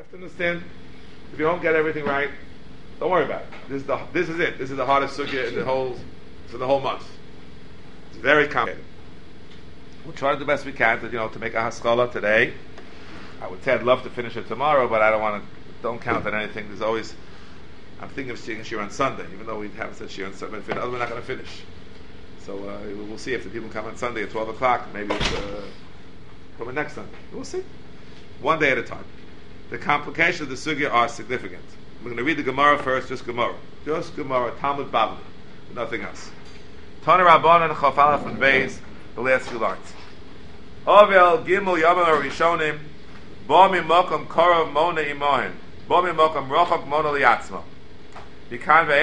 have to understand, if you don't get everything right, don't worry about it. This is it. This is the hardest sugya in the whole month. It's very complicated. We'll try to do the best we can to make a haskalah today. I would say I'd love to finish it tomorrow, but I don't count on anything. I'm thinking of seeing Shir on Sunday, even though we haven't said Shir on Sunday, but we're not going to finish. So we'll see if the people come on Sunday at 12 o'clock, maybe it's coming next Sunday. We'll see. One day at a time. The complications of the sugya are significant. We're going to read the Gemara first, just Gemara. Talmud Bavli, nothing else. Tana Rabbanan Chafalaf and Beis, the last few lines. Ovel Gimel Yavon Rishonim, Bomi Mokom Korov Mona Imohen, Bomi Mokom Rochok Mona Liatzmo. Apparently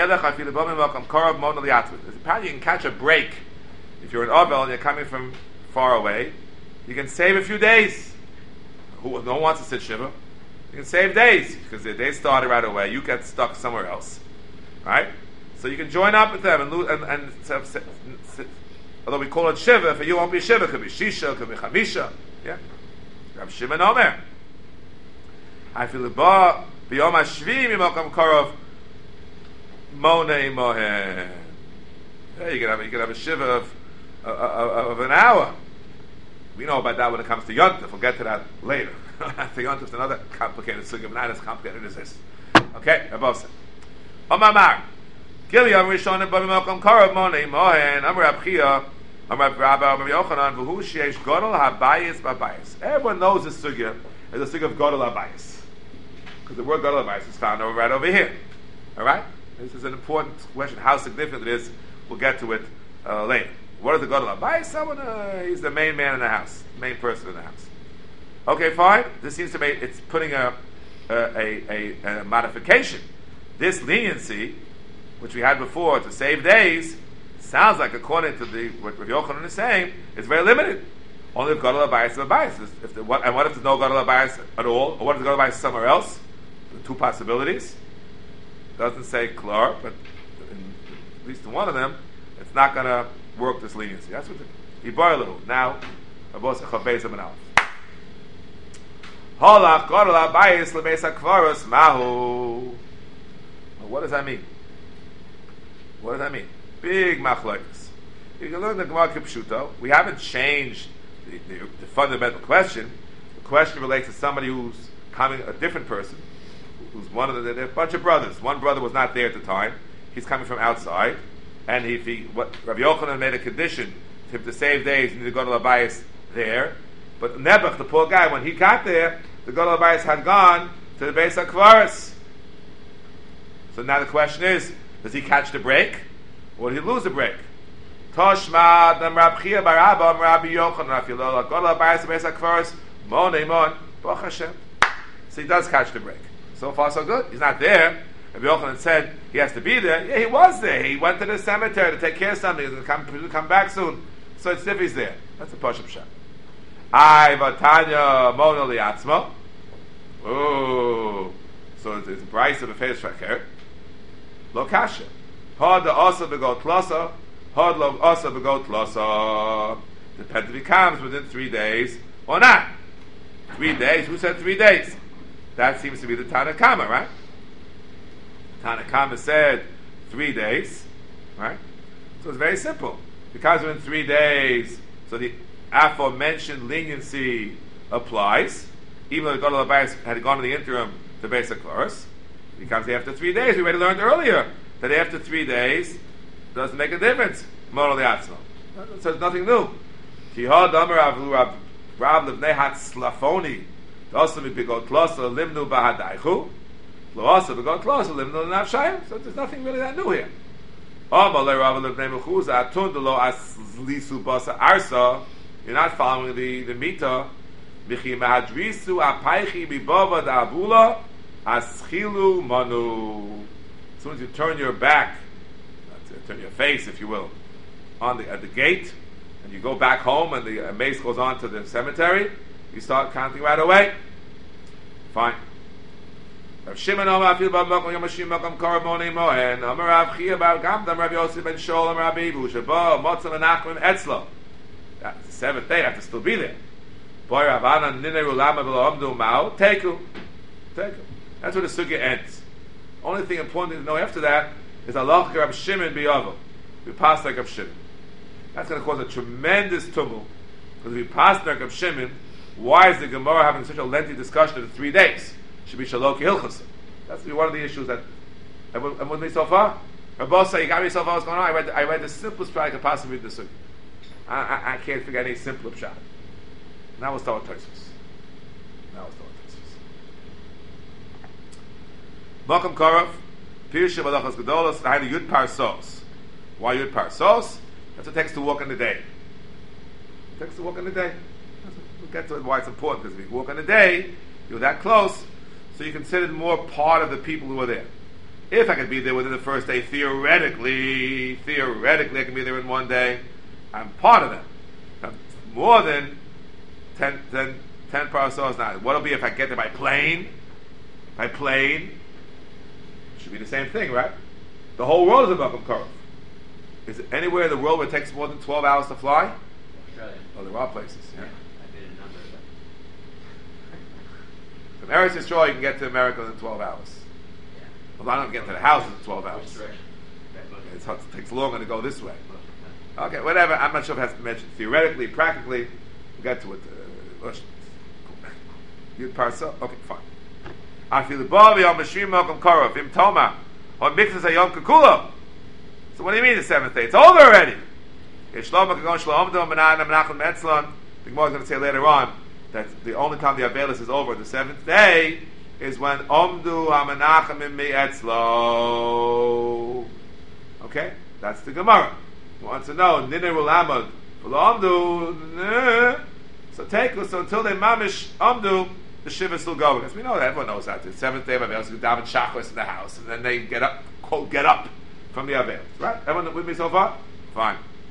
you can catch a break if you're in Ovel and you're coming from far away. You can save a few days. No one wants to sit Shiva. You can save days because the day started right away. You get stuck somewhere else, right? So you can join up with them and although we call it Shiva, for you it won't be Shiva. It could be Shisha, it could be Chamisha. Yeah, Rav Shimon Omer. I feel the bar b'yom hashvi mimokom korov. Monei mohen. Yeah, you can have a shiva of an hour. We know about that when it comes to Yontif. We'll get to that later. The Yontif is another complicated sugya, but not as complicated as this. Okay, above said. Omamar. Gileam Rishonim Bamimakom Karav Monei Mohen. Amar Abchia. Amar Rabba. Amar Yochanan. V'hu sheish Godol Habayis Babayis. Everyone knows this sugya is the sugya of Godol Habayis, because the word Godol Habayis is found right over here. All right. This is an important question. How significant it is, we'll get to it later. What is the Gadol Habayis? He's the main man in the house, main person in the house. Okay, fine. This seems to be, it's putting a modification. This leniency, which we had before to save days, sounds like, according to what Rav Yochanan is saying, it's very limited. Only if Gadol Habayis is Habayis. And what if there's no Gadol Habayis at all? Or what if the Gadol Habayis is somewhere else? Two possibilities. Doesn't say klar, but at least in one of them, it's not going to work this leniency. That's what he bought a little. Now, Abos Chavbeis Amanal. Holach Godol Habayis LeBeis HaKvaros Mahu. What does that mean? What does that mean? Big machlokes. You can learn the Gemara Kipshuto. We haven't changed the fundamental question. The question relates to somebody who's coming, a different person, who's one of they're a bunch of brothers. One brother was not there at the time. He's coming from outside, and Rabbi Yochanan made a condition to him to save days, he need to go to Labayis there. But Nebuch, the poor guy, when he got there, the Gadol Habayis had gone to the Beis HaKvaros. So now the question is, does he catch the break, or did he lose the break? Toshma dam Rab Chia bar Abba Rabbi Yochanan Rafilol Gadol Habayis Beis HaKvaros Monei Mon Baruch Hashem. So he does catch the break. So far, so good. He's not there. Rabbi Yochanan said he has to be there. Yeah, he was there. He went to the cemetery to take care of something. He's going to come back soon. So it's if he's there. That's a Pashup Shah. Vatanya Mono Liatzmo. Oh. So it's a price of a face tracker. Lo kasha. Had the asa begot lasa. Had lo asa begot lasa. Depends if he comes within 3 days or not. 3 days? Who said 3 days? That seems to be the Tanakama, right? Tanakama said 3 days, right? So it's very simple. Because within 3 days, so the aforementioned leniency applies, even though the Gadol Habayis had gone in the interim to Beis HaKvaros. Because after 3 days, we already learned earlier that after 3 days doesn't make a difference. Moral Yatzmo. So it's nothing new. Kihad Amar Rav Levnei Hatzlafoni. So there's nothing really that new here. You're not following the Mita. As soon as you turn your back, turn your face, if you will, at the gate, and you go back home, and the mace goes on to the cemetery, you start counting right away. Fine. Rav Shimon Omer Afil B'Makom Yom Hashim Makom Karav Monei Mohen Omer Rav Chia Bar Gamdam Rav Yosef Ben Shol Omer Rabbi Ibu Sheba Motzah Menachim Etzlo. That's the seventh day. I have to still be there. Boy Rav Anan Nineru Lama V'Lo Omdu Mao Teku. Take it. That's where the sugya ends. Only thing important to know after that is Allah Rab Shimon biyavo. We pass like Rab Shimon. That's going to cause a tremendous tumult. Because if we pass like Rab Shimon, why is the Gemara having such a lengthy discussion of 3 days? It should be Shaloki Hilchasa. That's one of the issues that everyone with me so far. Rabbi, you got me so far. What's going on? I read the simplest pshat I could possibly read the sugya. I can't figure any simpler pshat. Now we'll start with Tosfos. Makam Korov, Pirsha Balachas Gedolos, Hainu Yud Parsos. Why Yud Parsos? That's what it takes to walk in the day. It takes to walk in the day. We'll get to why it's important, because if you walk in the day, you're that close, so you're considered more part of the people who are there. If I could be there within the first day, theoretically, I can be there in one day, I'm part of them. Now, more than 10 Parsos now. What'll be if I get there by plane? By plane, should be the same thing, right? The whole world is a Makam Korov. Is it anywhere in the world where it takes more than 12 hours to fly? Australia. Oh, there are places, yeah. I did a number of them. From Eretz Yisrael, you can get to America in 12 hours. Yeah. Well, I don't get to the house in 12 Which hours. direction? It takes longer to go this way. Okay, whatever. I'm not sure if it has to mention theoretically, practically. We'll get to it. Yud Parsa. Okay, fine. I feel the body on Mashrim Malcolm Korov, Im Toma, on Mixes a Yom Kikulo. So what do you mean the 7th day? It's over already. The Gemara is going to say later on that the only time the Avelis is over, the 7th day, is when Omdu Hamanachim im Me'etzlo. Okay? That's the Gemara. You want to know, Niner will Amad, Omdu, so take us until they mamish Omdu, the Shiva is still going. Because we know that, everyone knows that. The 7th day of Avelis, you daven Shachos in the house, and then they get up, quote, get up from the Avelis. Right? Everyone with me so far? Fine.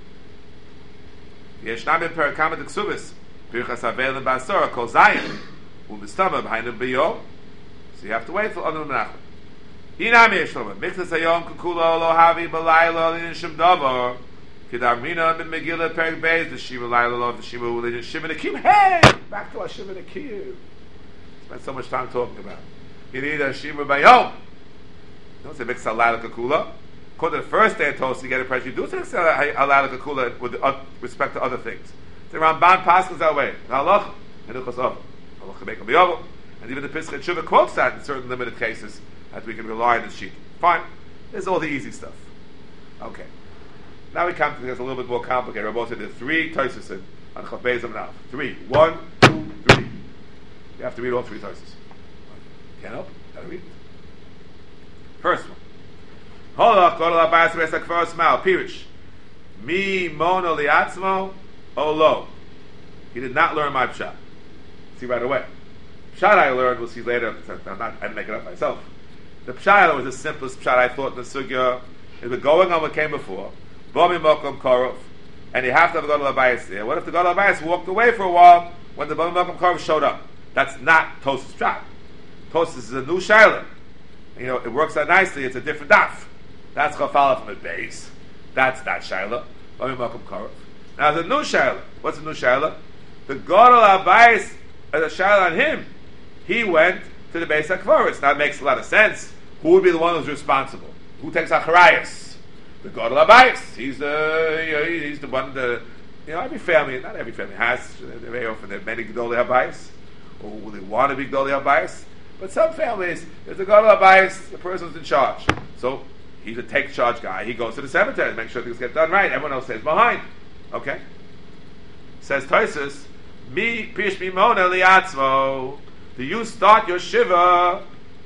Yeshnam in Perakama de Ksubis, Pirchas Avelim Basora, Kol Zayin, Umistama, behind the Biyo. So you have to wait till Anu Menachem. Inami Yeshloma, Miktas Hayom, Kukula, Lo Havi, Balayla, Lin Shem Davar, Kidarmina, Ben Megillah, Perak Beis, the Shiva Laila, the Shiva Ulin, Shiva Nekim. Hey! Back to our Shiva Nekim. Spent so much time talking about. You need a Shiva Bayom. Don't say Miktas Laila Kukula. According to the first day of Toast, you get a pressure. You do say Laila Kukula with respect to other things. The Ramban passes that way. Halach, and Ilchos Av. Halach Mekom B'Yovel. And even the Pesach Tshuva quotes that in certain limited cases that we can rely on this sheet. Fine. This is all the easy stuff. Okay. Now we come to this a little bit more complicated. Rabbi said there are 3 Tosfos on Chav Beis Amnav. 3. 1, 2, 3. You have to read all 3 Tosfos. Can't help. Gotta read it. First one. Holach Godol Abayis Resak Kvaros Mal Pirish. Mi Mono Liatzmo Olo. He did not learn my pshat. See right away. Pshat I learned, we'll see later. I didn't make it up myself. The pshat was the simplest pshat I thought in the sugya. It was going on what came before. Bomi Mokom Korov. And you have to have a Godol Abayis there. What if the Godol Abayis walked away for a while when the Bomi Mokom Korov showed up? That's not Tosfos pshat. Tosfos is a new shaila. You know, it works out nicely. It's a different daf. That's Chafala from the base. That's that shaila. Bomi Mokom Korov. Now the new shaila. What's the new shaila? The Godol Abayis as a shaila on him. He went to the Beis HaKvaros. Now it makes a lot of sense. Who would be the one who's responsible? Who takes Acharayas? The Godol Abayis. He's the one. Every family, not every family has. Very often there are many Gedolei Abayis, or they want to be Gedolei Abayis. But some families, there's the Godol Abayis, the person's in charge. So he's a take charge guy. He goes to the cemetery to make sure things get done right. Everyone else stays behind. Okay. Says Tosfos, Mi pish mimona liatzmo. Do you start your shiva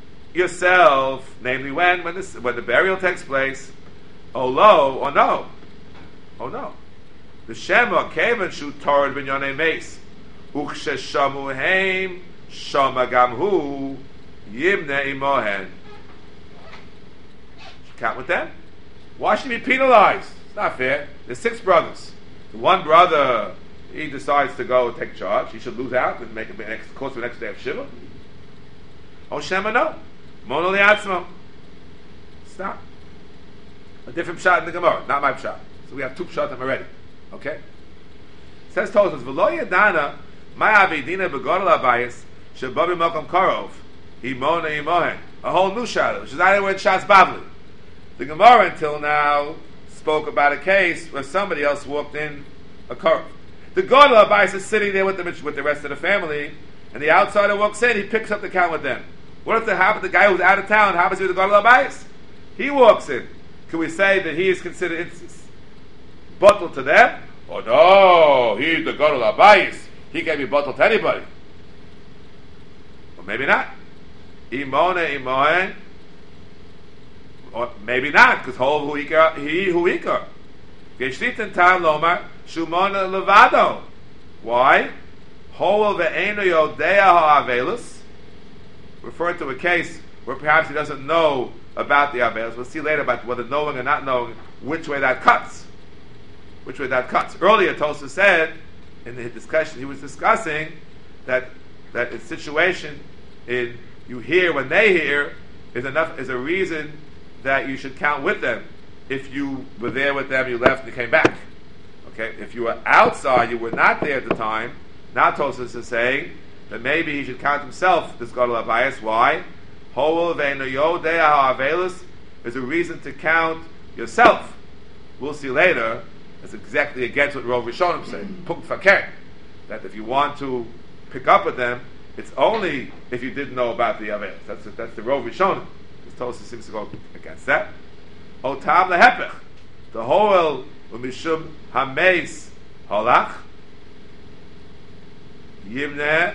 yourself? Namely, when the burial takes place. Oh lo, or no? Oh no. The Shema came and shoot Torah b'nyonei meis. Uchshe shamu heim shama gamhu yimne imohen. Count with them. Why should he be penalized? It's not fair. There's 6 brothers. The one brother, he decides to go and take charge. He should lose out and make a course for the next day of Shiva. Oh, Shema, no. Mono liatzmo. Stop. A different pshat in the Gemara, not my pshat. So we have 2 pshatim already. Okay? It says Tosfos, V'lo yadana, my avidina begodol abayis, shebabi mokom korov, Imona Imohen. A whole new shadow, which is not anywhere in Shas Bavli. The Gemara until now spoke about a case where somebody else walked in a curve. The Gadol Abayis is sitting there with the rest of the family, and the outsider walks in, he picks up the count with them. What if the guy who's out of town happens to be the Gadol Abayis? He walks in. Can we say that he is considered bottled to them? Oh no, he's the Gadol Abayis. He can't be bottled to anybody. Or maybe not. Imona Imohen. Or maybe not, because he who ikar. Geshlitin tam lomar shumona levado. Why? Hol ve'eno yodea ha'avelus. Referring to a case where perhaps he doesn't know about the avelus. We'll see later about whether knowing or not knowing which way that cuts. Earlier, Tosa said in the discussion he was discussing that a situation in you hear when they hear is a reason that you should count with them. If you were there with them, you left and you came back. Okay, if you were outside, you were not there at the time. Now Tosfos is saying that maybe he should count himself, this Gadol Abayis. Why? Hol ve'eno yodea ha'avelus is a reason to count yourself. We'll see later. It's exactly against what Rov Rishonim say. Punkt fakir. That if you want to pick up with them, it's only if you didn't know about the avelus. That's the Rov Rishonim. This Tosfos seems to go against that. Otam lehepech. The Hoel u'mishum hameis holach yimneh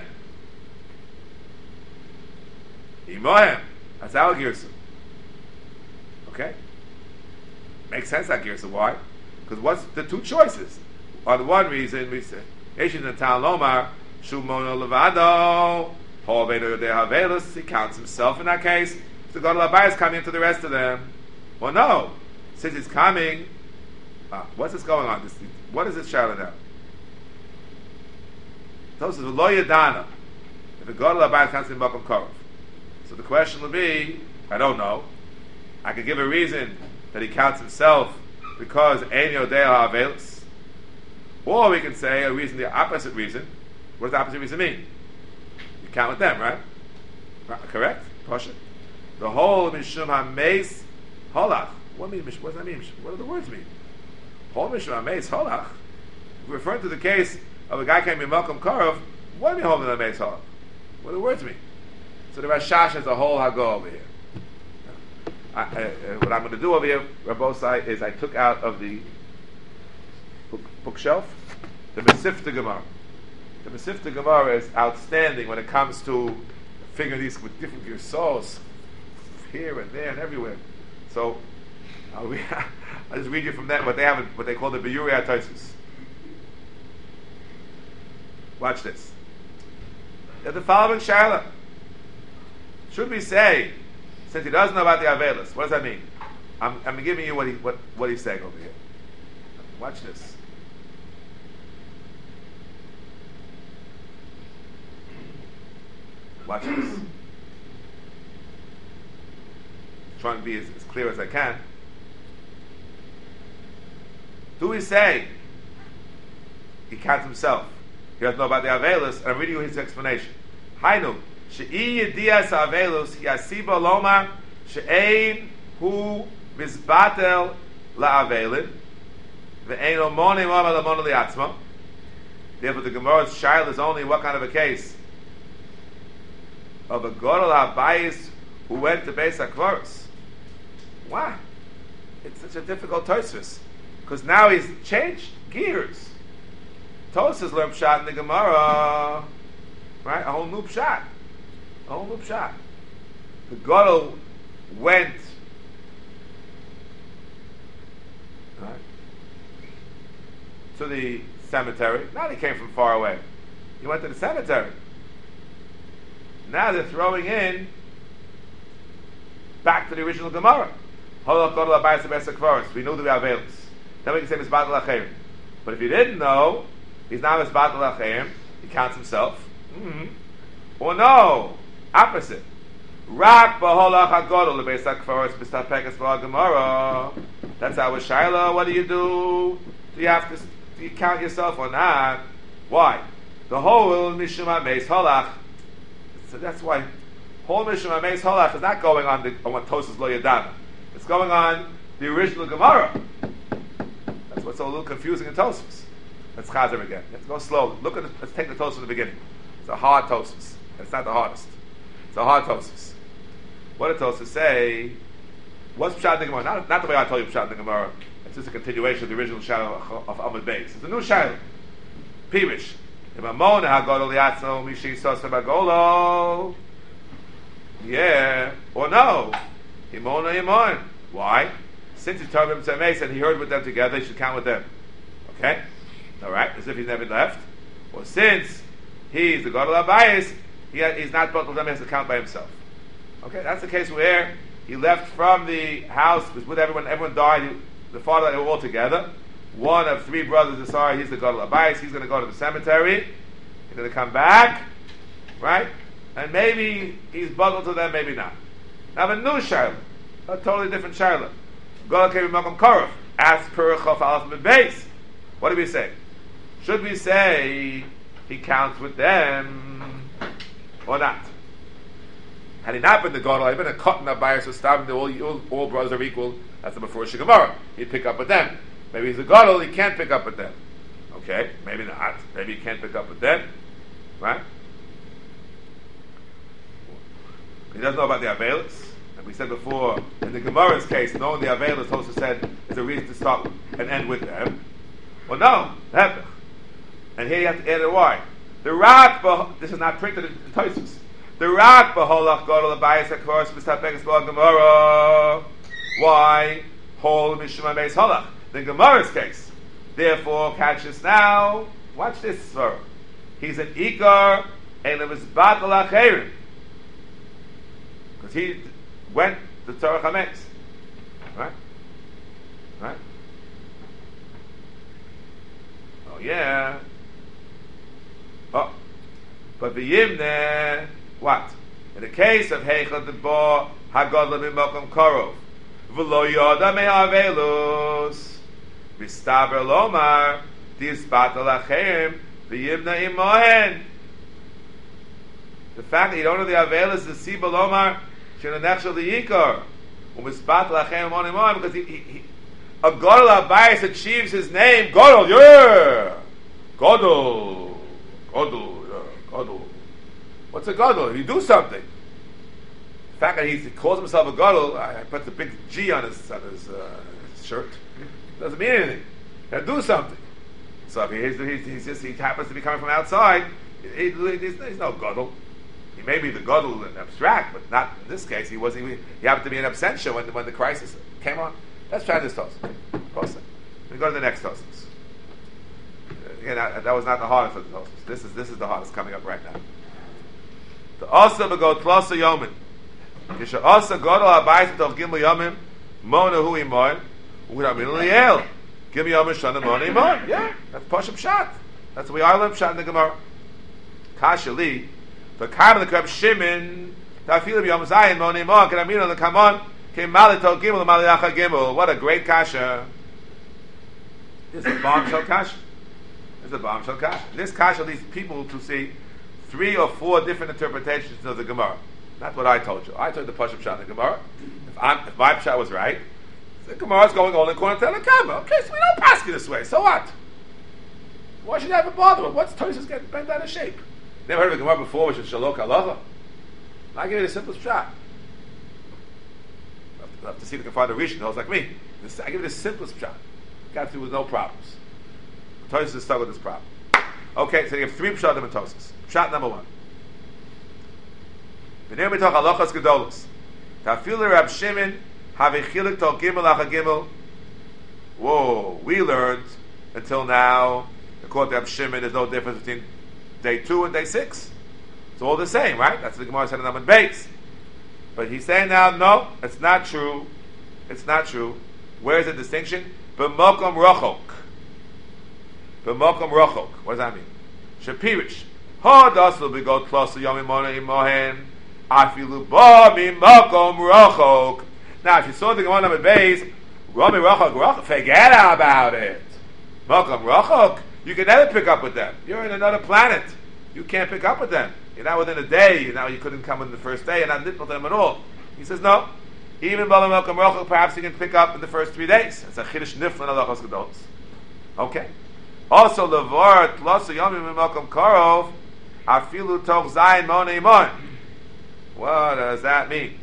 imohem. That's our girsa. Okay? Makes sense, that girsa. Why? Because what's the two choices? On the one reason, we say, Eshin Natan Lomar, Shumono Levado, Hol Vedo Yodei Havelus, he counts himself in that case. So Gadol Abayis is coming into the rest of them. Well, no. Since he's coming, what's this going on? What is this shouting out? Those is Lo Yadana. If the Gadol Abayis comes in Makom Korov. So the question will be, I don't know. I could give a reason that he counts himself because Ein Yodei Havelus. Or we can say a reason, the opposite reason. What does the opposite reason mean? You count with them, right? Correct? Pasha. The whole Mishum HaMeis Holach. What does that mean? What do the words mean? Whole Mishum HaMeis Holach. Referring to the case of a guy came in Malcolm Korov, what do you mean Whole Mishum HaMeis Holach? What do the words mean? So the Rashash has a whole Hago over here. What I'm going to do over here, Rabbosai, is I took out of the bookshelf the Mesifta Gemara. The Mesifta Gemara is outstanding when it comes to figuring these with different girsos here and there and everywhere. So I'll just read you from that what they call the Biyuri HaTosfos. Watch this. There's the following shaila. Should we say, since he doesn't know about the Avelus, what does that mean? I'm giving you what he's saying over here. Watch this. Watch this. Trying to be as clear as I can. Do we say he counts himself? He doesn't know about the Avelus, and I'm reading you his explanation. Hainu. She'i yedias avelus yasiba loma she'ein hu mizbatel la'avelin ve'ein omonim omal amon li'atzma. Therefore, the Gemara's shaila is only what kind of a case of a Gadol Abayis who went to Beis HaKvaros. Why? It's such a difficult Tosfos because now he's changed gears. Tosfos learned pshat in the Gemara, right? A whole new pshat. The Gadol went to the cemetery. Not he came from far away. He went to the cemetery. Now they're throwing in back to the original Gemara. We know the Avelus. Then we can say Mizbatel Acherim. But if you didn't know, he's not Mizbatel Acherim. He counts himself. Or no, opposite. Rak b'holach hagodol lebeis hakfaros b'stapekas v'Gemara. That's our shaila. What do? Do you count yourself or not? Why? The whole mishum hameis holach. So that's why Hol Mishum Ameis Holach is not going on what Tosas Lo Yadana. It's going on the original Gemara. That's what's a little confusing in Tosas. Let's chazer again. Let's go slowly. Let's take the Tosas from the beginning. It's a hard Tosas. It's not the hardest. It's a hard Tosas. What did Tosas say? What's Pshat in the Gemara? Not the way I told you Pshat in the Gemara. It's just a continuation of the original shadow of Amud Beis. It's a new shadow. Pirish. Yeah. Or no. Imon. Why? Since he told him to Meis and he heard with them together, he should count with them. Okay? Alright, as if he's never left. Or since he's the Gadol Abayis, he's not both of them, he has to count by himself. Okay, that's the case where he left from the house with everyone died, the father they were all together. One of three brothers decided he's the Gadol Abayis, he's going to go to the cemetery, he's going to come back, right? And maybe he's bundled to them, maybe not. Now a new Shiloh, a totally different Shiloh. Gadol came Makom Korov, asked per Chof Aleph Mid Beis. What do we say? Should we say he counts with them or not? Had he not been the Gadol, had he been a cotton Abayis or Stam, all brothers are equal, that's the before Gemara. He'd pick up with them. Maybe he's a Gadol, he can't pick up with them. Okay, maybe not. Maybe he can't pick up with them. Right? He doesn't know about the Avelis. And we said before, in the Gemara's case, knowing the Avelis, Tosa said, is a reason to start and end with them. Well, no, Hepech. And here you have to add a why. The Rak, this is not printed in Tosus. The Rak B'holach Gadol Abayis HaKvaros Mistapeges B'al Gemara. Why? Hol Mishum Ameis Holach. The Gemara's case. Therefore, catch this now. Watch this, sir. He's an Ikar and a Mizbatal Acherim. Because he went to Torah Chametz. Right? Right? Oh, yeah. Oh. But the Yimne, what? In the case of Heichel Debo Hagadol Mimokom Korov, V'lo Yoda Me'avelus, V'staber Lomar, Disbatal Acherim, V'yimna Imohen. The fact that you don't know the Avelus is Siba Lomar, Shenanechshel Yikar, V'misbatal Acherim on Imohen, because a Gadol Abayis achieves his name, Gadol, yeah! Gadol. What's a Gadol? You do something. The fact that he calls himself a Gadol, I put the big G on his shirt, doesn't mean anything. He has to do something. So if he happens to be coming from outside, he's no Gadol. He may be the Gadol in abstract, but not in this case. He happened to be in absentia when the crisis came on. Let's try this toast. We go to the next toast. Again, that was not the hardest of the toast. This is the hardest coming up right now. The Asa Begot Tlosa Yomin. Yisha Asa Gadol Abayis Tov Gimel Yomim Mona Hu Imoy U'Ramin Liel Gimel Yomim Shana Mona Imoy. Yeah, that's Pashup Pshat. That's what we are learning Pshat in the Gemara. Kasha Li the Karm of the Kreb Shimon Tafilim Yom Zayin Mona Imoy K'Ramin on the Kamon Kim Mali Tov Gimel Mali Yacha Gimel. What a great Kasha. This is a bombshell Kasha. This is a bombshell Kasha. This Kasha leads people to see 3 or 4 different interpretations of the Gemara. Not what I told you. I told you the Pashup Pshat in the Gemara. If my Pshat was right, the Gemara is going only according to the Kama. Okay, so we don't pass you this way. So what? Why should you have a bother with? What's Tosis getting bent out of shape? Never heard of a Gemara before, which is Shalok Halacha. I give you the simplest Pshat. I'll have to see if I can find a Rishon who's like me. I give you the simplest Pshat. Got through with no problems. Tosis is stuck with this problem. Okay, so you have 3 Pshatim in Tosis. Pshat number 1. V'nei mitoch halachas gedolos. Tafilu Rab Shimon havichilik tol gimel acha gimel. Whoa, we learned until now, according to Rab Shimon, there's no difference between day 2 and day 6. It's all the same, right? That's what the Gemara said in Amud Beis. But he's saying now, no, it's not true. It's not true. Where's the distinction? B'mokom rochok. B'mokom rochok. What does that mean? Shapirish. Ha dasl begot klosu yomim mona imohen. Afilu ba mimokom rochok. Now, if you saw the Gemara Amud Beis, Rami rochok, forget about it. Mokom rochok. You can never pick up with them. You're in another planet. You can't pick up with them. You're not within a day. Now you couldn't come in the first day, and not nitpal to them at all. He says no. Even Bala Melkam Rochel, perhaps you can pick up in the first 3 days. It's a chiddush niflan halachos gedolos. Okay. Also, levar tlosa yomim Melkam Karov afilu toch zayin monei mon. What does that mean?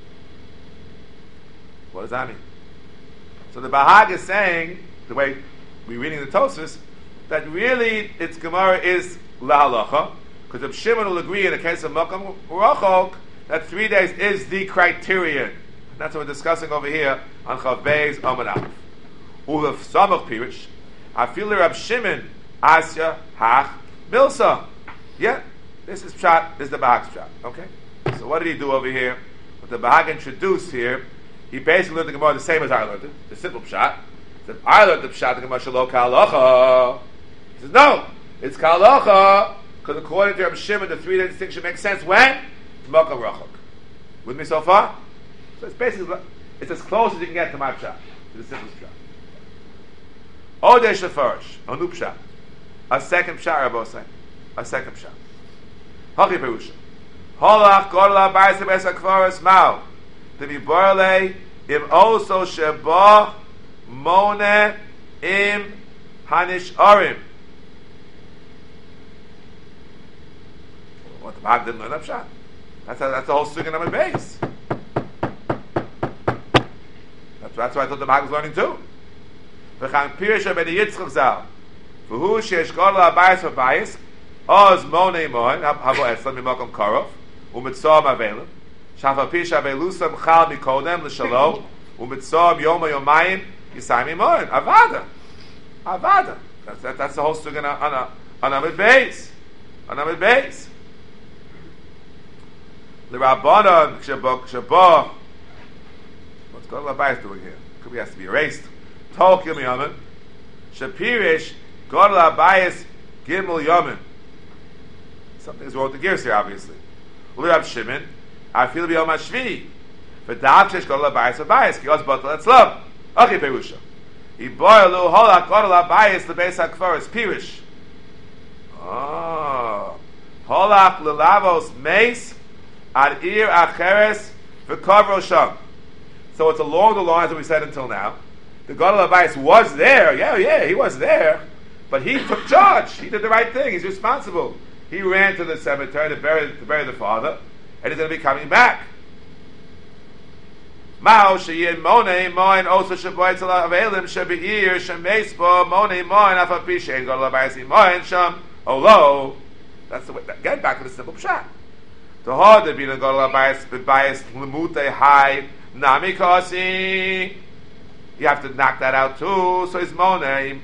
What does that mean? So the Bahag is saying, the way we're reading the Tosfos, that really its Gemara is lahalacha, because the Shimon will agree in the case of Melkam Rochel that 3 days is the criterion. That's what we're discussing over here on Chav Beis Amud Aleph. Ulav Samach Pirish, Afilu Rab Shimon Asya Hach Milsa. Yeah, this is Pshat. This is the Bahag's Pshat. Okay. So what did he do over here? What the Bahag introduced here, he basically learned the Gemara the same as I learned it, the simple Pshat. He said, I learned the Pshat, the Gemara Shalom Ka'alacha. He says, no, it's Ka'alacha, because according to Rab Shimon, the 3 day distinction makes sense when? It's Melkam Rochel. With me so far? So it's basically, it's as close as you can get to my Pshat, to the simplest Pshat. Odesh Lefarish, a new Pshat. A second Pshat, Rabbi saying. A second Pshat. Hachi Perusha. Holach Godla Baisa Besa Kvaras Mao. To be Borle, Im also Sheba Mone Im Hanish Arim. What the Bahag didn't learn that Pshat. That's the whole Sugan on my base. That's what I thought the Bahag was learning too. V'chan Pirisha ben Yitzchak Zal. V'hu she'esh Godla Bayis v'Bayis. Oz Monei Moin. Habo Eslam Mimokom Korov. U'mitzom Avelim. Shafa Pisha Avelusam Chal Mikodem L'Shalom. U'mitzom Yoma Yomayim Yisayim Moin. Avada. That's the whole Sugan on Amid Beis. On Amid Beis. The Rabbanon Shabbat. What's Godla Bayis doing here? Could be has to be erased. Tol Gimel Yamin. Shapirish Godla Bayis Gimel Yamin. Something's wrong with the gears here, obviously. Rab Shimon, I feel b'yom hashvi. V'dav shesh Godla Bayis v'Bayis. Ki oz batal etzlav. Okay, Perusha. Iboyalu holak Godla Bayis lebeis hakvaros Pirish. Oh. Holak lelavos meis ad ir acheres v'kavro sham. So it's along the lines that we said until now. The Godla Bayis was there. Yeah, he was there. But he took charge. He did the right thing. He's responsible. He ran to the cemetery to bury the father, and he's going to be coming back. Mao sheyin monei moin also sheboy tzala avelim shebeir shemeispo monei moin afapishe Godla Bayis moin sham olo. That's the way. Get back to the simple pshat. The harder being a Godla Bayis lemute high nami kasi. You have to knock that out too. So it's monei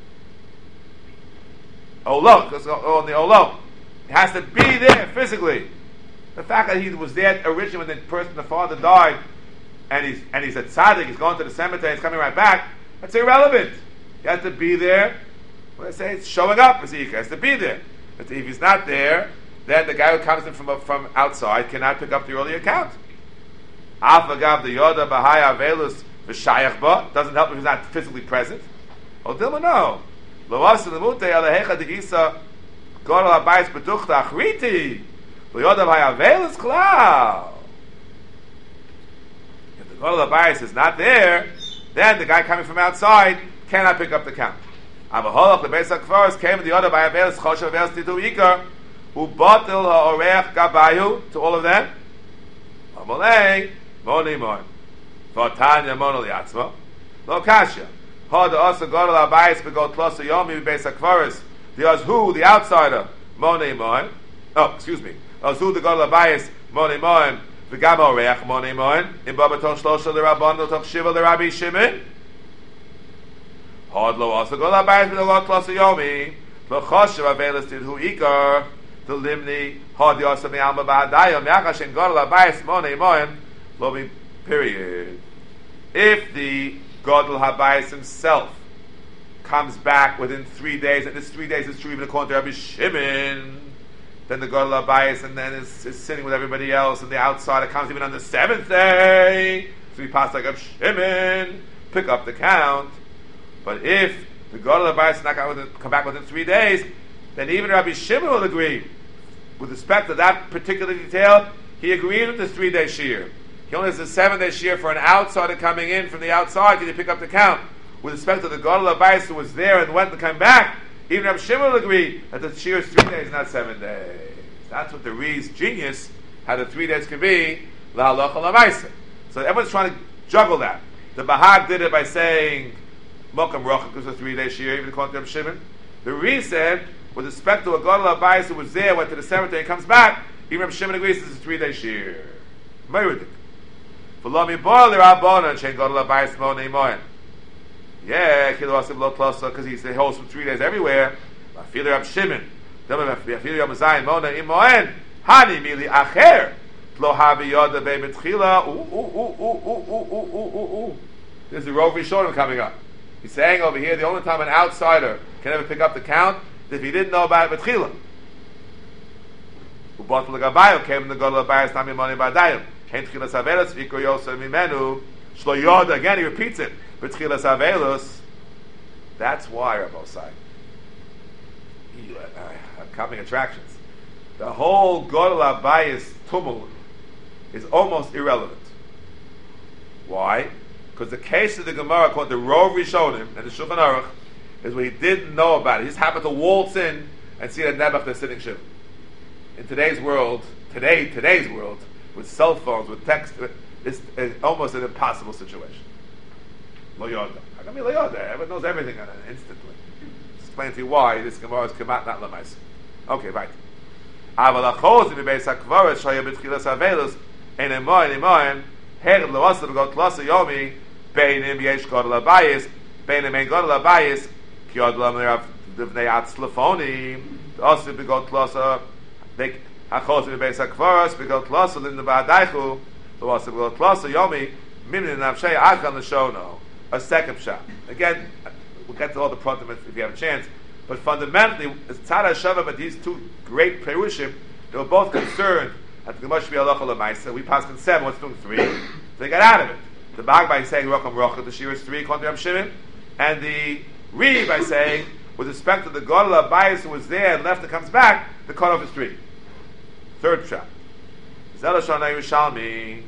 olo. Because on the olo. It has to be there physically. The fact that he was there originally when the father died, and he's a tzaddik, he's going to the cemetery, he's coming right back, that's irrelevant. He has to be there. When I say it's showing up, he has to be there. But if he's not there, then the guy who comes in from outside cannot pick up the early account. Afagav the yoda b'haya avelus v'shayach ba doesn't help if he's not physically present. Odilma no. Lo asu lemute alehecha digisa. Godla Bayis beduchta achriti. V'yodav hayavel is klal. If the Godla Bayis is not there, then the guy coming from outside cannot pick up the count. Avaholach the Beis HaKvaros came the Yodav hayavel is choshev ve'els tidu ikar u'batil ha'oreach gabayu to all of them. Amalei moni mon. V'atanya mon liatzma. Lo kasha. Ha the asa Godla Bayis begot tlosa yomi Beis HaKvaros. The Azhu, the outsider, Monei Moin. Oh, excuse me. Azhu, the Godla Bayis, Monei Moin. The Gamo Reach, Monei Moin. In Baba Toch Shlosha, the Rabban, the Toch Shiva, the Rabbi Shimon. Hodlo also Godla Bayis, the Lot Klosa Yomi. The Choshev Avelis did Hu Ikar. The Limni, Hod Yosef, the Alma Bahadayim. Yachash in Godla Bayis, Monei Moin. Lobi, period. If the Godla Habayis himself comes back within 3 days, and this 3 days is true even according to Rabbi Shimon, then the Godla Bayis and then is sitting with everybody else, and the outsider comes even on the 7th day, so we pass like Rabbi Shimon, pick up the count. But if the Godla Bayis not come back within 3 days, then even Rabbi Shimon will agree with respect to that particular detail, he agreed with the 3-day shear. He only has a 7-day shear for an outsider coming in from the outside. Can you pick up the count? With respect to the Gadol Abayis who was there and went and came back, even Reb Shimon will agree that the shear is 3 days, not 7 days. That's what the Re's genius, how the 3 days can be, La Halacha L'Maisa. So everyone's trying to juggle that. The Bahag did it by saying, Mokam Rochak was a 3-day shear, even according to Reb Shimon. The Re said, with respect to a Gadol Abayis who was there, went to the 7th day and comes back, even Reb Shimon agrees this is a 3-day shear. Meiridik. V'lo miboil l'Rabbanan shein Gadol Abayis monei moen. Yeah, because he holds for 3 days everywhere. I feel Reb Shimon. Hani mili acher. There's the Rov Rishonim coming up. He's saying over here, the only time an outsider can ever pick up the count is if he didn't know about it b'tchila. Ubat l'gabayo came in the Gadol Abayis nami moni b'adayim. Hein tchilas avelos v'ikro yosef mimenu shlo yoda. Again, he repeats it. B'tchilas avelos. That's why, Rabbi Osai. Coming attractions. The whole Gadol Abayis tumult is almost irrelevant. Why? Because the case of the Gemara called the Rov Rishonim and the Shulchan Aruch is where he didn't know about it. He just happened to waltz in and see that Nebuch is sitting shiva. In today's world, today's world, with cell phones, with text, it's almost an impossible situation. Lo yoda. How come lo yoda? Everyone knows everything on it instantly. Explain to you why this Gemara is kamat, not lamais. Okay, right. Aval achos in beis hakvaros shaya b'tchilas avelus ein emoin hered loasav got losa yomi beinim yesh Gadol Abayis beinim ein Gadol Abayis ki od lam devnei atzlafoni also begot losa they achos in beis hakvaros begot losa in the ba'adaychu loasav got losa yomi mimin nafshei akan l'shono. A second shot. Again, we'll get to all the problems if you have a chance. But fundamentally, it's Tzad HaShava, but these two great Perushim, they were both concerned at the Gemara Shvi Halacha L'Maisa. We passed in 7, what's doing 3? So they got out of it. The Bag by saying Rocham Rocha, the Shir is 3, according to Reb Shimon. And the Re by saying, with respect to the Gadol Abayis who was there and left and comes back, the cutoff is 3. Third shot. Zela Shana Yerushalmi.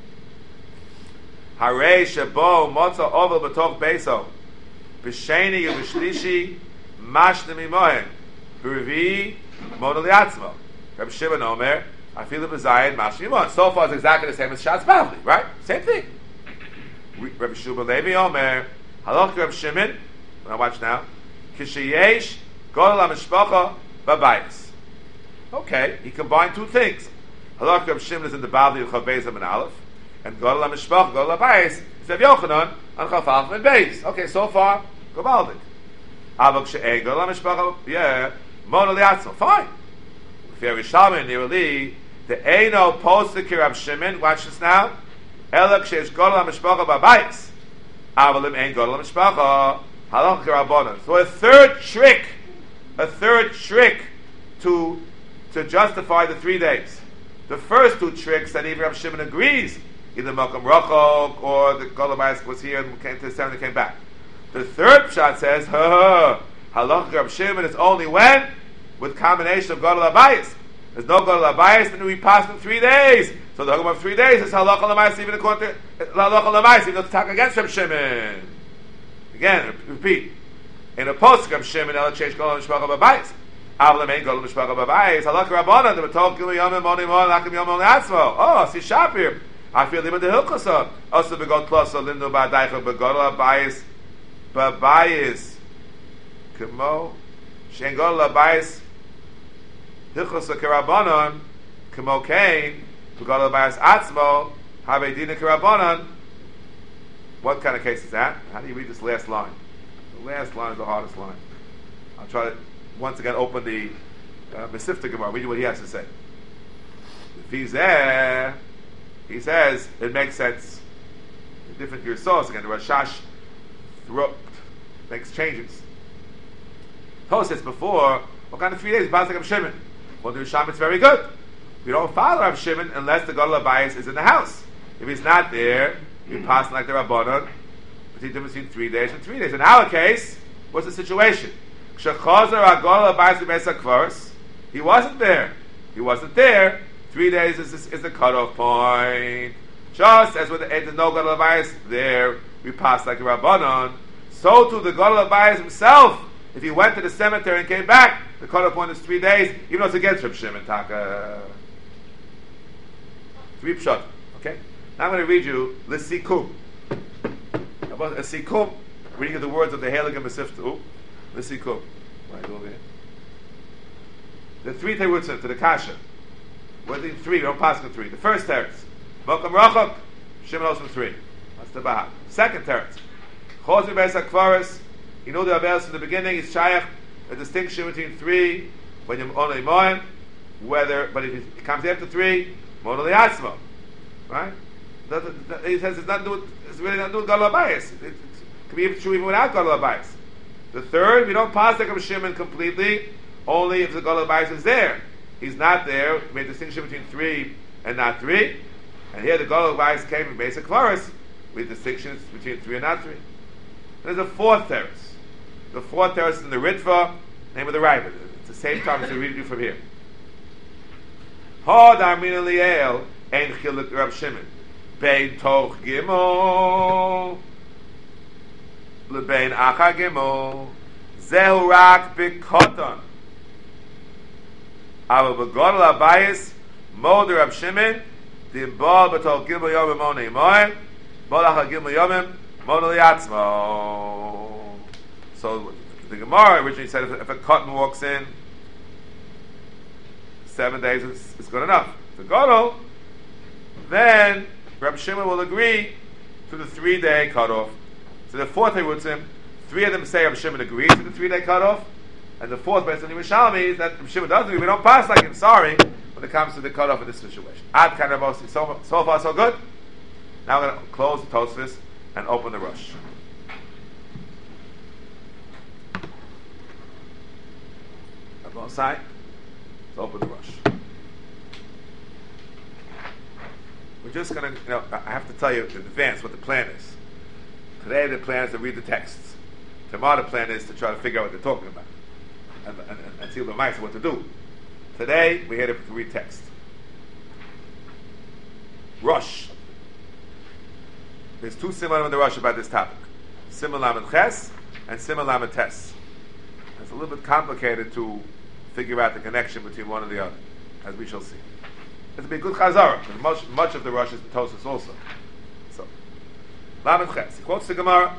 Harei Shebo Motza Ovel B'toch Beiso. B'sheni Yevishlishi Mashne Mimohen. B'revi Model Yatzmo. Reb Shimon Omer, I feel the B'zayin Mashne Mimohen. So far it's exactly the same as Shatz Bavli, right? Same thing. Reb Shubal Levi Omer, Halach Reb Shimon, now watch now, Kishayesh Gadol HaMishpacha B'bayis. Okay, he combined two things. Halach Reb Shimon is in the Bavli of Chav Beis and Aleph, and Gadol HaMishpacha, Gadol Abayis, is Reb Yochanan on Chav Aleph and Beis. Okay, so far, Gabaldik. Avok She'eg Gadol HaMishpacha, yeah, Model Yatzmo, fine. If you're Rishalmi, nearly, the Eino Postik Reb Shimon, watch this now, Elak She'esh Gadol HaMishpacha B'bayis, Avalim Ein Gadol HaMishpacha, Halach K'Rabbanan. So a third trick to justify the 3 days. The first two tricks that even Reb Shimon agrees, either Malcolm Rachok or the Gadol Abayis was here and came to the 7th and came back. The third shot says, Halach Reb Shimon is only when? With combination of Gadol Abayis. There's no Gadol Abayis, then we pass in 3 days. So the Hagam of 3 days is Halach L'Abayis, even according to Halach L'Abayis, even though it's attack against Reb Shimon. Again, repeat. In a post Reb Shimon, Elak Sheish Gadol HaMishpacha B'bayis. Avlam Ein Gadol HaMishpacha B'bayis. Halach Rabbanan, the B'tol Kilu Yomim Moni Mon, Lakim Yomim L'Atzmo. Oh, see Shapir. I feel even the Hilchasa. Also B'got Klosa, Lindu Ba'adaycha, B'Gadol Abayis. B'bayis. Kemo. Shein Gadol Abayis. Hilchasa K'Rabbanan. Kemo Kain. B'Gadol Abayis Atzmo. Havei Dina K'Rabbanan. What kind of case is that? How do you read this last line? The last line is the hardest line. I'll try to once again open the Mesifta Gemara. Read what he has to say. If he's there, he says it makes sense. The different Yersos again. The Rashash makes changes. Tos says before, what kind of 3 days? Basik Reb Shimon. Well, the Risham it's very good. We don't follow Reb Shimon unless the Gadol Abayis is in the house. If he's not there, we pass like the Rabbanon, between 3 days and 3 days. In our case, what's the situation? He wasn't there. he wasn't there, 3 days is the cutoff point. Just as with the no Gadol Abayis, there we pass like a Rabbanon. So too the Gadol Abayis himself, if he went to the cemetery and came back, the cutoff point is 3 days, even though it's against Reb Shimon Taka. 3 pshat. Okay? Now I'm going to read you L'Sikum. About a Sikum, reading of the words of the Heilige Mesifta. L'Sikum. What do I do over here? The 3 terutzim to the Kasha. What are the 3? We don't pass in 3. The first teretz. Mokum Rachok, Shimon Osam 3. That's the Baha. Second teretz. Chosmi Beis HaKvaris. You know the Avelis in the beginning is Shayach, a distinction between 3 when you're on a moen, but if it comes after 3, Mono Liatzmo. Right? He says it's really not doing Gadol Abayis. It can be true even without Gadol Abayis. The third, we don't pass like a Shimon completely, only if the Gadol Abayis is there. He's not there. We made a distinction between 3 and not 3. And here the Gadol Abayis came in basic chorus with distinctions between 3 and not 3. There's a 4th terrace. The 4th terrace is in the Ritva, name of the Rabbit. It's the same time as we read you from here. Hod Armin Eliel Ein Chiluk Rab Shimon Bein Toch Gimel Lebein Acha Gimel Zehu Rak Bikoton Ava Begodol Abayis Moder Rab Shimon Dimbal B'Tol Gimel Yomim Monei Moim Bol Acha Gimel Yomim Monei Yatzmo. So the Gemara originally said if a cotton walks in 7 days is good enough. The Gadol, then Reb Shimon will agree to the 3-day cutoff. So the 4th Terutzim, 3 of them say Reb Shimon agrees to the 3-day cutoff, and the 4th based on the Yerushalmi is that Reb Shimon doesn't agree. We don't pass like him. Sorry, when it comes to the cutoff in this situation. Ad kind of mostly so far so good. Now we're going to close the Tosfos and open the Rosh. Both sides. Let's open the Rosh. We're just going to, I have to tell you in advance what the plan is. Today the plan is to read the texts. Tomorrow the plan is to try to figure out what they're talking about and see what to do. Today we're here to read text. Rosh. There's 2 simanim in the Rosh about this topic. Siman Lamed Ches and Siman Lamed Tes. It's a little bit complicated to figure out the connection between one and the other, as we shall see. It'll be a good chazara, but much of the Rosh is the Tosfos also. So, Lamed Ches. He quotes the Gemara.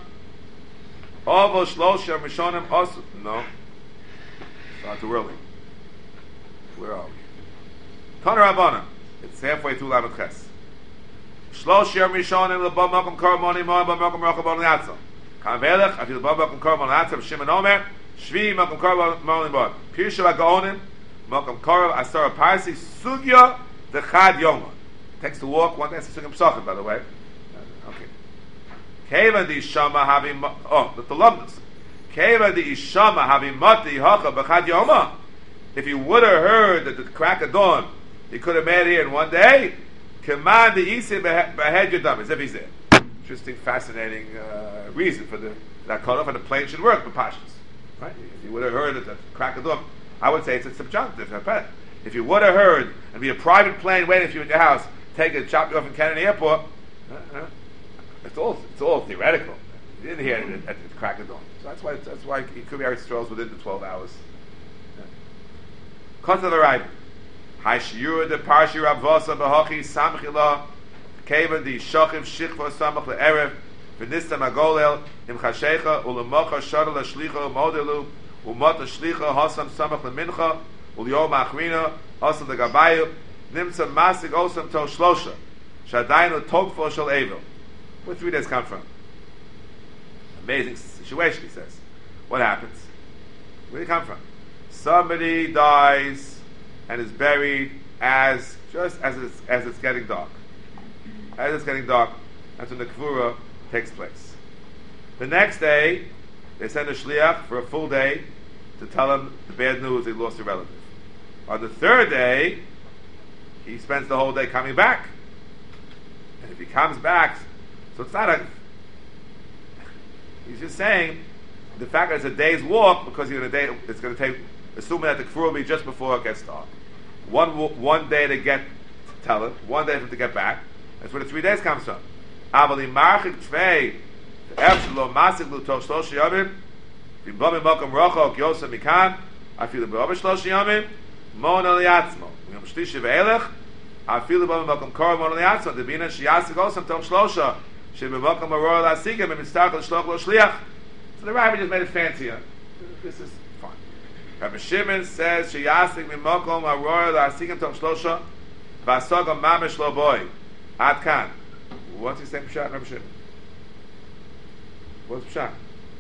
Ovo Shlosha Mishonim Osu. No. Not too early. Where are we? Tana Rabbana. It's halfway through Lamed Ches. Shlosha Mishonim Leba Makom Kor Moni Moim Ba Makom Rachel Bon Yatzon. Kam Velech Afil Ba Makom Kor Bon Yatzon Shimon Omer Shvi Makom Kor Moni Bon Pirshu HaGaonim Makom Kor Asara Parsi Sugya Dechad Yoma. Takes to walk one day. It's a Sugya by the way. Okay. Keva di Ishama having the Lomdus. Keva di Ishama having Mati Hacha Bechad Yoma. If he would have heard that the crack of dawn, he could have made it here in one day. Command the Isi Behead Yodam, as if he's there. Interesting, fascinating reason for that cutoff, and the plane should work for Pashas. Right? If you would have heard that the crack of dawn, I would say it's a subjunctive. If you would have heard and be a private plane waiting for you at your house, take it, chop you off in Kennedy Airport. It's all theoretical. You didn't hear it at the crack of dawn. So that's why it could be Eretz Yisrael within the 12 hours. Cut to the right. Haishiyur de Parshi Rabvosa Behochi Samchila Keva di Shochiv Shichva Samach LeErev V'nista Magolel Im Chashecha Ulemocha Shadal Ashlicha Modelu Umota Shlicha Hasam Samach LeMincha Ulyom Achrina Hasam de Gabayu Nimtza Masig Osam To Shlosha Shadaynu Togfo Shal Evel. Where 3 days come from? Amazing situation, he says. What happens? Where do they come from? Somebody dies and is buried as it's getting dark. As it's getting dark, that's when the Kvura takes place. The next day, they send a shliach for a full day to tell him the bad news, he lost a relative. On the 3rd day, he spends the whole day coming back. And if he comes back, so it's not he's just saying the fact that it's a day's walk because it's going to take, assuming that the Kvura will be just before it gets dark. one day to get to tell it, 1 day for him to get back. That's where the 3 days comes from. Avali marchik tvei efshelo masik lutosh shlosh yomim v'bami mokom rochok yosem mikan afilu b'over shlosh yomim mon aliatzmo yom shlishi ve'elech afilu b'over mokom kor mon aliatzmo debina shiyasik osam tom shlosha shebemokom aror lasigim and mitzarch l'shloch lo shliach. So the rabbi just made it fancier. This is fine. Rabbi Shimon says shiyasik mimokom aror lasigim tom shlosha v'asogam mamish lo boy ad kan. What's he saying, Pshat, Rabbi Shimon? What's Pshat?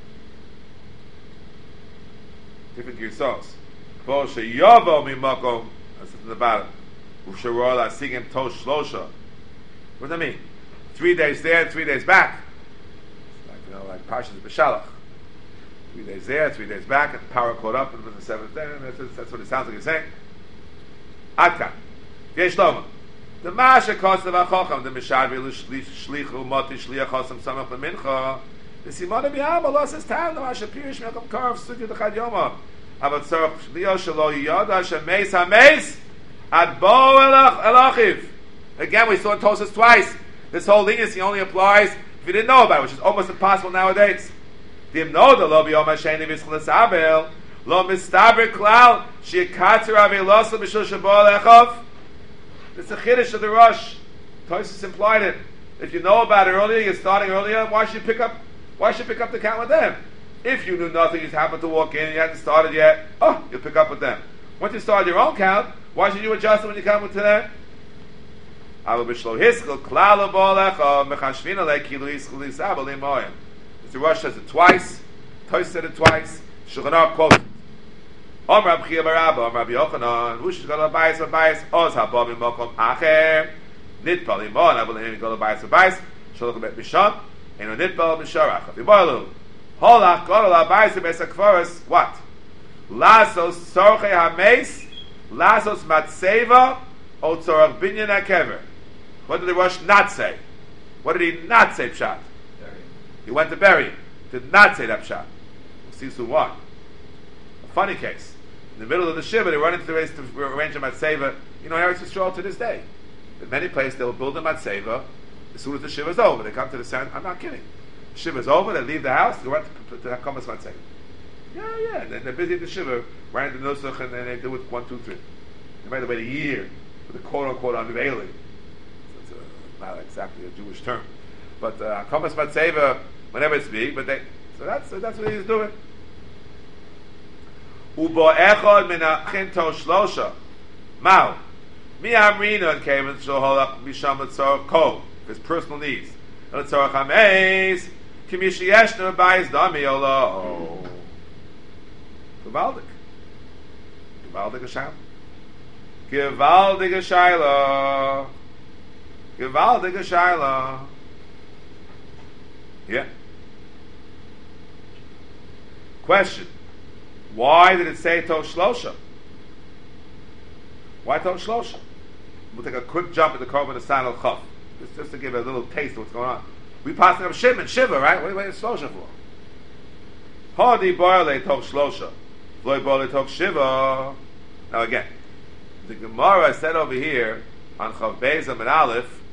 Different Girsos. Bo sheyovo mimakom, that's in the bottom. Usharol asigim tosh shlosha. What does that mean? 3 days there, 3 days back. It's like, like Parshas B'Shalach. 3 days there, 3 days back, and power caught up, and it was the 7th day, and that's what it sounds like you're saying. Adkan. Yesh Shlomo. The Masha Kostav HaChocham, the Mishavi Shlichu Moti Shliach Chosam Samach Lemincha, the Simona B'Yama lost his time, the Masha Pirish Melcham Karv Sugya D'Chad Yoma, Avat Tzorach Shlio Shalo Yoda Shemeis HaMeis Ad Bo Elachiv. Again, we saw in Tosas twice. This whole leniency only applies if you didn't know about it, which is almost impossible nowadays. Dim Noda Lo B'Yom HaSheni V'Schles Abel Lo Mistaber Klal She'Katzer Avilosa B'Shul Shabo Echov. It's a chiddush of the Rosh. Tosis implied it. If you know about it earlier, you're starting earlier. Why should you pick up the count with them? If you knew nothing, you just happened to walk in and you hadn't started yet. Oh, you'll pick up with them. Once you start your own count, why should you adjust it when you come with to them? It's the Rosh says it twice. Tosis said it twice. Shulchan Aruch quotes it. Om Rab Chia Barabba, Om Rabbi Yochanan, Hush Gadol Bayis Bayis, Oz Habam Mokom Acher, Nitpal Imon, Avalehim Gadol Bayis Bayis, Shalach Bet Mishon, Eno Nitpal Misharach. Viboilu, Holach Gadol Bayis Bayis Akforos. What? Lasos Sorche Hameis, Lasos Matseva, O Tzorach Binyan Akever. What did the Rosh not say? What did he not say, Pshat? He went to bury him. Did not say that Pshat. We'll see soon why. A funny case. In the middle of the Shiva, they run into the race to arrange a Matseva. You know, Eretz Yisrael to this day. In many places, they will build a Matseva as soon as the Shiva is over. They come to the center. I'm not kidding. The Shiva is over, they leave the house, they run to Hakomas Matseva. Yeah. And then they're busy at the Shiva, right in the Nusach, and then they do it 1, 2, 3. They might have wait a year for the quote-unquote unveiling. So it's not exactly a Jewish term. But Hakomas Matseva, whenever it's big, so that's what he's doing. Ubo echad min achinto shlosha. Mao. Mi amrina and came and shoholach misham letzorach kol. His personal needs. Letzorach hameis. Kimishi yeshna bayis dami olo. Gewaldig. Gewaldige Shaila. Gewaldige Shaila. Gewaldige Shaila. Yeah. Question. Why did it say Tov Shlosha? Why Tov Shlosha? We'll take a quick jump at the Korban Asan al Chaf. Just to give a little taste of what's going on. We passed up Shimon, Shiva, right? What are you Shlosha for? Hodi Barle Tov Shlosha. Vloy Barle Tov Shiva. Now again, the Gemara said over here on Chav Bezam and Aleph,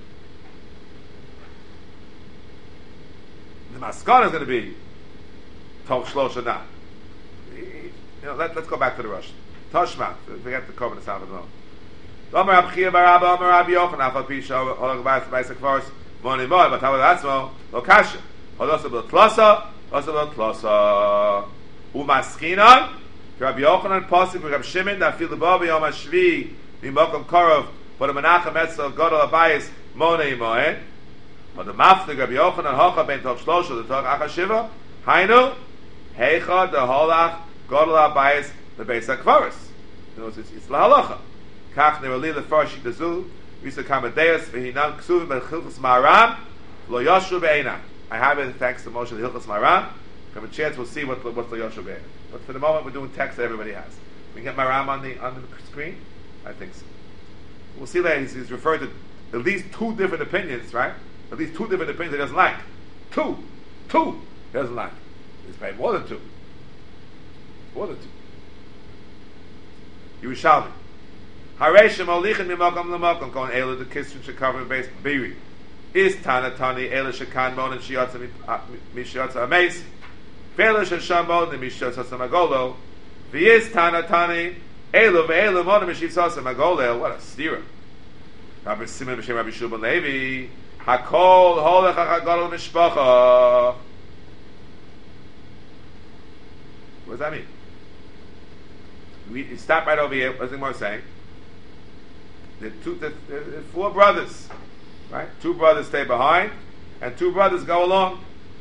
the Maskana is going to be Tov Shlosha now. Let's go back to the Rush. Toshma, forget the Korban Asan at the moment. Omer Rab Chia Barabba, Omer Rabbi Yochanan, Afal Pisha, Olach Bayis Bayis Akforos, Moni Moy, but how about Atzmo? Lo Kasha. Hodosa B'Lo Tlosa, Hodosa B'Lo Tlosa. Umaskinan, Rabbi Yochanan, Posik, Rabbi Shimon, that feel the Bobi, Yom HaShvi, Mimokom Korov, for the Menachem Etzel, Godol Abayis, Moni Moy. But the Maftig, Rabbi Yochanan, Hocha, Ben Tov Shlosha, the Tov Acha Shiva, Hainu, Heicha, the Holach, Godol Abayis, the Beis HaKvaris. You know, it's La Halacha. Kach Nerali Lefarshi Dazu, Risa Kamadeus, Vehinan Ksuvim, Hilchas Maram, Lo Yoshu Be'ena. I have it thanks to Moshe Hilchas Maram. If we have a chance, we'll see what's Lo Yoshu Be'ena. But for the moment, we're doing text that everybody has. We can get Maram on the screen? I think so. We'll see later. He's referred to at least two different opinions, right? At least two different opinions he doesn't like. Two he doesn't like. There's probably more than two. Yerushalmi. Hareshim olichin mimokom lemokom kon elu the kisrin shekavim base biri. Is Tana Tani elu shekan mon and shiatza mishiatza ames. Vela shesham mon and mishiatza magolo. V'is Tana Tani elu ve'elu mon and mishiatza magolo. What a steerer. Rabbi Simon b'shem Rabbi Shubal Levi. Hakol holech hachagol mishpacha. What does that mean? We stop right over here. What's the more saying? The four brothers, right? Two brothers stay behind, and two brothers go along.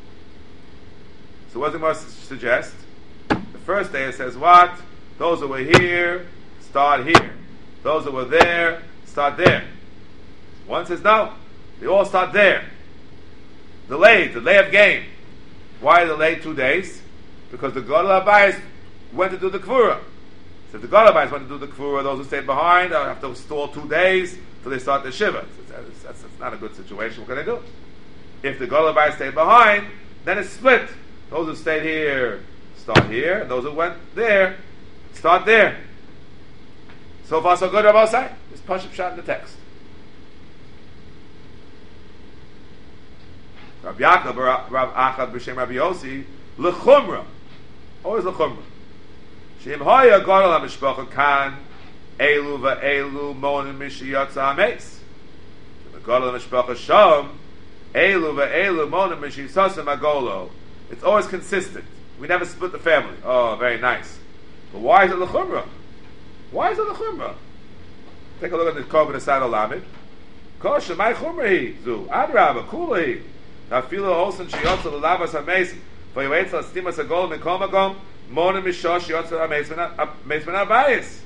So what does the more suggest? The first day it says what? Those who were here, start here. Those who were there, start there. One says no. They all start there. Delay of game. Why delay 2 days? Because the Gadol Habayis went to do the Kfura. So if the Gadol Habayis went to do the Kfura, those who stayed behind have to stall 2 days till they start the Shiva. That's not a good situation. What can they do? If the Gadol Habayis stayed behind, then it's split. Those who stayed here, start here. And those who went there, start there. So far so good, Rabbi Osai. It's Pashup Shot in the text. Rabbi Yaakov, Rav Achad b'shem Rabbi Yossi, l'chumra, always l'chumra. She'im hoya gadol ha'mishpacha kan, elu va'elu monim mishiyatza ha'meis. The gadol ha'mishpacha sham, elu va'elu monim mishiyatza magolo. It's always consistent. We never split the family. Oh, very nice. But why is it l'chumra? Why is it l'chumra? Take a look at the Korban Asad Olamid. Kol shemai chumra hi, zu, adraba, kula hi. Nafilo Olsen Shiyotza Lavas Hames Vayoetza Stimas Agol Mikomagom Mona Mishosh Yotza Amesman Abayis.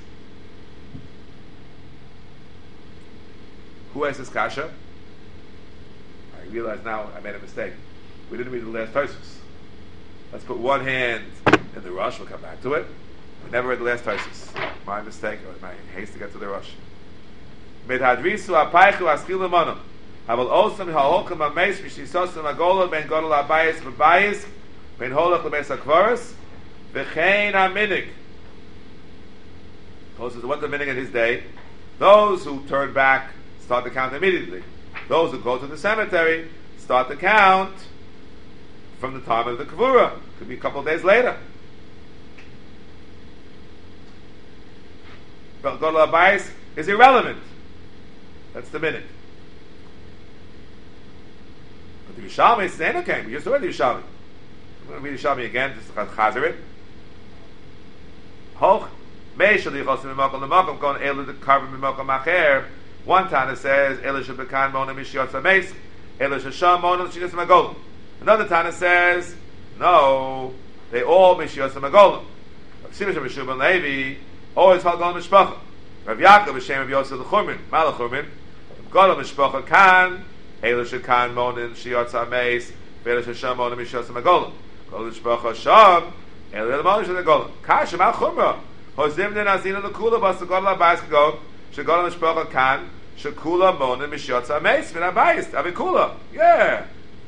Who has this kasha? I realize now I made a mistake. We didn't read the last Tosfos. Let's put one hand in the rush. We'll come back to it. We never read the last Tosfos. My mistake. My haste to get to the rush. Medhadrisu Apaychu Askil Lemonim. Aval osam ha'olchem ha'meis v'shisosam ha'gola ben godol ha'bayis v'bayis ben holach l'beis ha'kvaros v'chein ha'minig. What the minig in his day? Those who turn back start the count immediately. Those who go to the cemetery start the count from the time of the kavura. Could be a couple of days later. But godol ha'bayis is irrelevant. That's the minig. The Yerushalmi is saying, okay, we just read the Yerushalmi. I'm going to read the Yerushalmi again, just to chazer it. Hoch, meishal yichosim b'mokom l'mokom kon elu the carbon b'mokom acher. One Tana says, elu shebekan mona mishiot sameis, elu shesham mona l'shinis magolim. Another Tana says, no, they all mishiot magolim. Simesh Rabbi Shubal Levi always called Golem Mishpacha. Rav Yaakov b'shem Rabbi Yosef l'churmin, malachurmin, Golem Mishpacha kan, Elu shekan monin shiyotza meis, v'elu shesham monin mishiyotza magolim. Golem Mishpacha sham, elu monin shiyotza magolim. Kasha mal chumra. Hozim den azina l'kula bas l'godol habayis go, shegolem Mishpacha kan, shekula monin mishiyotza meis, v'na habayis, avikula. Yeah.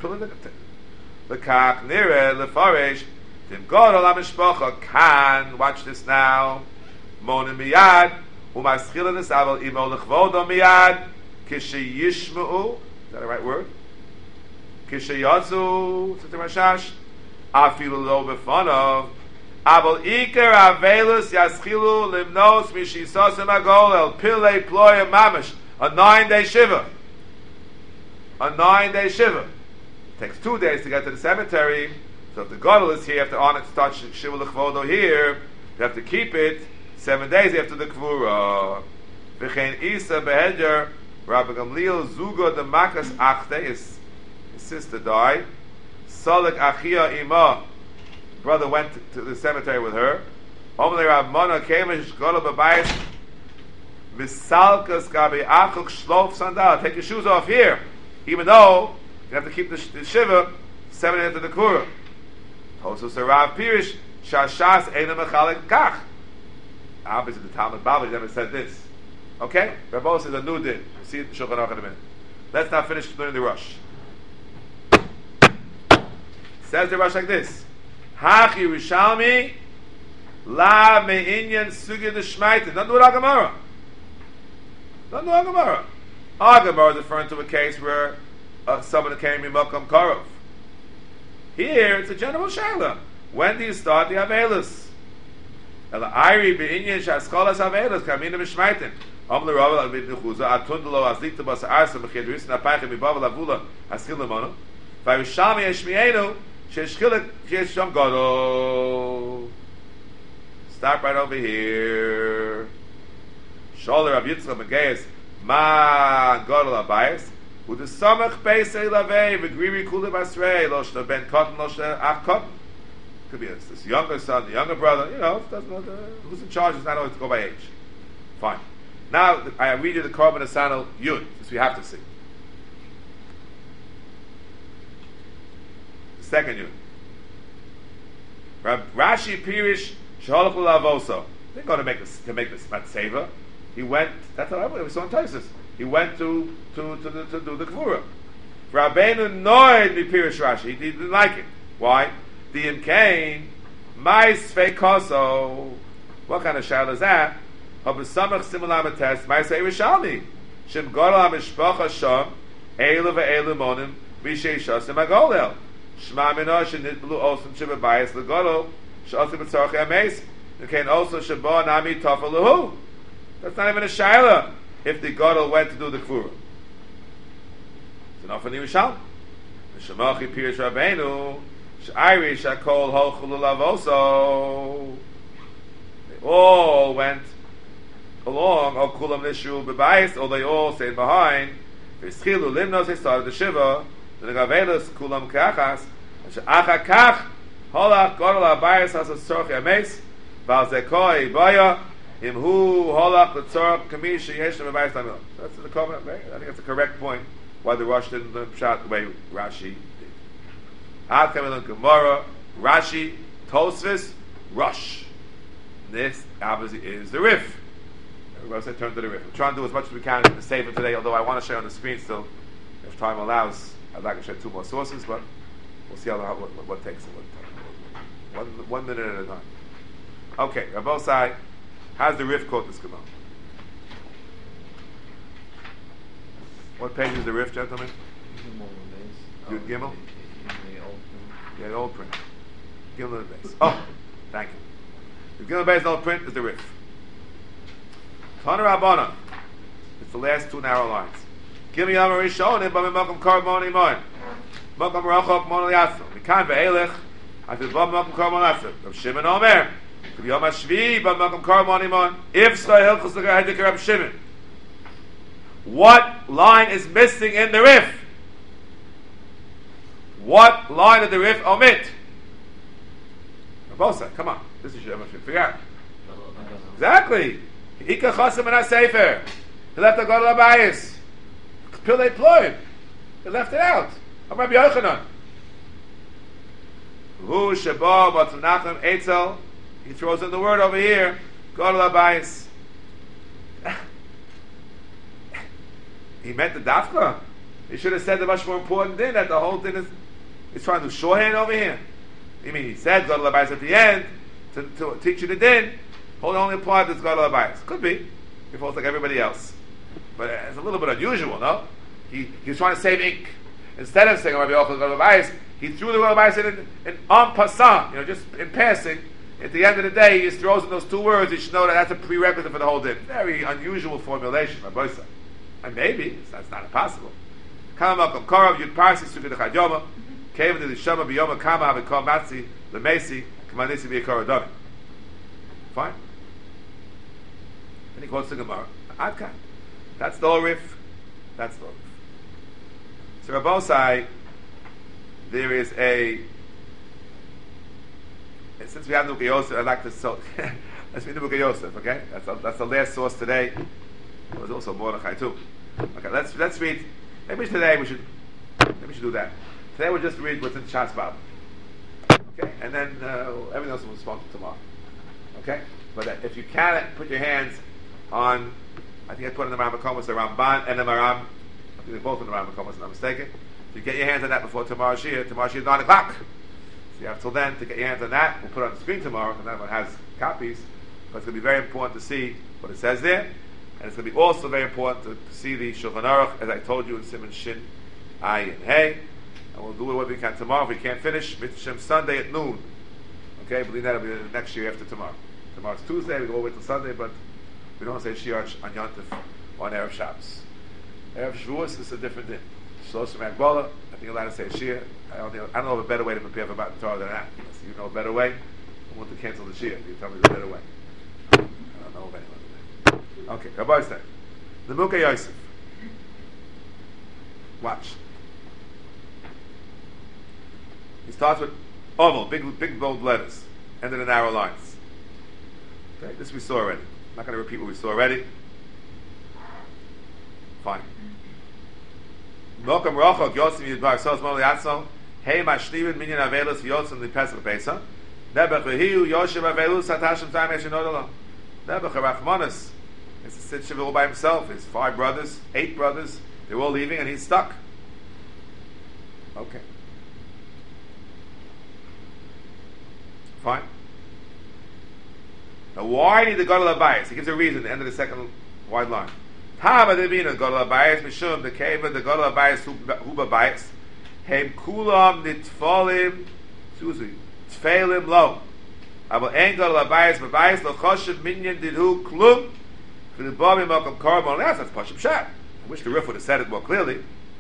L'kach nire l'faresh, tim godol ha-mishpacha kan, watch this now, monin miyad, u'maschila nis'avel imo l'chvodo miyad, kishiyishma'u, is that the right word? Kishayatsu, Sister Mashash, Afilu lo befanov, Abel Iker Avelus Yaschilu Limnos Mishisosim Agol El Pile Ploya Mamish, a 9-day Shiva. A 9-day Shiva. It takes 2 days to get to the cemetery, so if the Gadol is here, after on it starts Shiva L'chvodo here, you have to keep it 7 days after the Kvura. V'chein Isa Beheder, Rabbi Gamliel Zugo de Makas Achte, his sister died. Salik Achia Ima, brother went to the cemetery with her. Omle Rav Mona Kemish Gola Babayis Visalkas Gabi Achuk Shlof Sandal. Take your shoes off here, even though you have to keep the Shiva 7 days after the Kura. Tosus Rav Pirish Shashas Eina Mechalik Kach. Obviously, the Talmud Bavli never said this. Okay? Rabbi says a new din. We'll see it in Shulchan Aruch in a minute. Let's now finish learning the Rush. Says the Rush like this. Hach Yerushalmi La Me'inyan Sugi D'Shmaitin. Don't do it al Gemara. Not no Gemara. Our Gemara is referring to a case where someone came in Makam Karov. Here, it's a general shaila. When do you start the Avelis? Ela Ayri be'inyan sha'askolas Avelis kamina b'shmaitin. Am l'rava l'avit nechuza atundalo aslikta bas arsa b'chedris napaychem mibav l'avula haskil l'mono v'ayushami yeshmienu she'eshchilik she'esham gadol. Stop right over here. Sholer Rav Yitzchak Megeis ma gadol abayis u'de samach beisei lavei v'griri kule basrei lo shna ben kotten lo shna ach kotten. Could be this younger son, the younger brother. You know, doesn't know who's in charge. It's not always to go by age. Fine. Now I read you the Korban Asano Yud, since we have to see the second Yud. Rashi Pirish Shalach Lavoso. They're going to make this Matseva. He went. That's how we saw in Taisus. He went to do the Kfura. Rabbeinu Noid Pirish Rashi. He didn't like it. Why? Diim Kain Mais Feikoso. What kind of shadow is that? Habesamach Simulam test Mais Erishalmi. Shem Godol HaMishpacha Sham Eilu ve'Eilu Monim Mishay Shasim HaGolel. Shema Minah Shenitblu Osam Shibabayis LeGodol Shasim B'tzorchei HaMeis. You can also Shabbat Nami Tafel Lahu. That's not even a shaila if the Godol went to do the Kfura. It's enough for the Yerushalmi. Shemachi Pirish Rabbeinu Irish Akol Hochululavoso. They all went along. O Kulam Nishu Bebayis, or they all stayed behind. V'schilu Limnos. They started the Shiva. The Gavelis Kulam Kachas. Achakach Holach Godol Abayis Has a Tzorch Yames. Valzekoi Baya Imhu Holach the Tzorch Kamish Yeshem Bebayis Tamil. That's the comment. I think that's the correct point. Why the Rosh didn't shot the way Rashi. Ad Kamil Gemara, Rashi, Tosfos, Rosh. This obviously is the Rif. Everybody said turn to the Rif. I'm trying to do as much as we can to save it today, although I want to share on the screen still. If time allows, I'd like to share two more sources, but we'll see what takes it. One minute at a time. Okay, Rabbosai, how's the Rif quote this Gemara? What page is the Rif, gentlemen? Yud Gimel? Yeah, the old print. Gimel the base. Oh, thank you. The Gimel base, the old print is the Rif. Tana Rabbana. It's the last two narrow lines. Gimel Yam Rishon and Bam Makam Karbon Iman. Makam Rachok Mon Yasu. Mikan ve'elech. I said Bam Makam Karbon Yasu. Rav Shimon Omer. Yom Hashvi Bam Makam Karbon Iman. If so, Hilchus L'Gahedik Rav Shimon. What line is missing in the Rif? What line did the Rif omit? Rabosa, come on. This is your figure out. Exactly. Ika Chasim and Sefer. He left the Godel Abayis. Pilei Ploim. He left it out. I'm Rabbi Yochanan. Hu Sheba Batnachim Eitzel. He throws in the word over here. Godel Abayis. He meant the Dafka. He should have said the much more important thing, that the whole thing is he's trying to do shorthand over here. I mean, he said Godel Abayis at the end to teach you the din. Only apply this Godel Abayis. Could be. He falls like everybody else. But it's a little bit unusual, no? He's trying to save ink. Instead of saying Rabbi Yochanan Godel Abayis, he threw the Godel Abayis in en passant, just in passing. At the end of the day, he just throws in those two words. You should know that that's a prerequisite for the whole din. Very unusual formulation, Rabbi Yosef. And maybe that's not impossible. Kama Malcolm Korov Yud Parsi Sugi Dechad Yoma Kevin the Shama Biyoma Kama Avekol Matzi Lemesi Kamanisi Biyakor Adami. Fine. And he quotes the Gemara. Adkan. That's the Rif. That's the Rif. So Rabbosai, there is since we have Nuka Yosef, I'd like to let's read the Nuka Yosef. Okay, that's the last source today. There was also Mordechai too. Okay, let's read. Maybe today we should do that. Today we'll just read what's in Shas Bab. Okay, and then everything else will respond to tomorrow. Okay, but if you can put your hands on, I think I put in the Rambam the Ramban and the Maram. I think they're both in the Rambam, if I'm not mistaken. If you get your hands on that before tomorrow's Shir, tomorrow's Shir is 9 o'clock. So you have till then to get your hands on that. We'll put it on the screen tomorrow, because everyone has copies. But it's going to be very important to see what it says there. And it's going to be also very important to see the Shulchan Aruch, as I told you, in Siman Shin, Ayin Hey. And we'll do it what we can tomorrow. If we can't finish, Mitzvah Sunday at noon. Okay, I believe that'll be the next year after tomorrow. Tomorrow's Tuesday, we go over till Sunday, but we don't say Shiur on Yontif or on Erev Shabbos. Erev Shavuos is a different thing. Shloshim Agbola, I think you're allowed to say Shiur. I don't know of a better way to prepare for Matan Torah than that. So you know a better way? I want to cancel the Shiur. You tell me the better way. I don't know of any other way. Okay, Rabbi said, the Mukha Yosef. Watch. He starts with oval, big bold letters, ended in narrow lines. Okay, this we saw already. I'm not going to repeat what we saw already. Fine. Mokum Rochok Yosim Yidbar Sos Moli Atzon Hey Mashlimin Minyan Avelus Yosim Li Pesach Pesa Nebuch Vehiu Yoshem Avelus Satashim Time Eshinodolo Nebuch Rachmanis is a sit shiva all by himself. His 5 brothers, 8 brothers, they're all leaving and he's stuck. Okay. Fine. Now, why need the Gadol Abayis? He gives a reason at the end of the second wide line. Hava Devina Gadol Abayis Mishum the Keva the Gadol Abayis Huba Bayis Hem Kulam Nitfolim Suzi Tfeilim Lo Abel Ein Gadol Abayis Babayis Lo Choshev Minyan Didhu Klum for the Bobby Malcolm Carbon. That's Pashim Shat. I wish the Rif would have said it more clearly.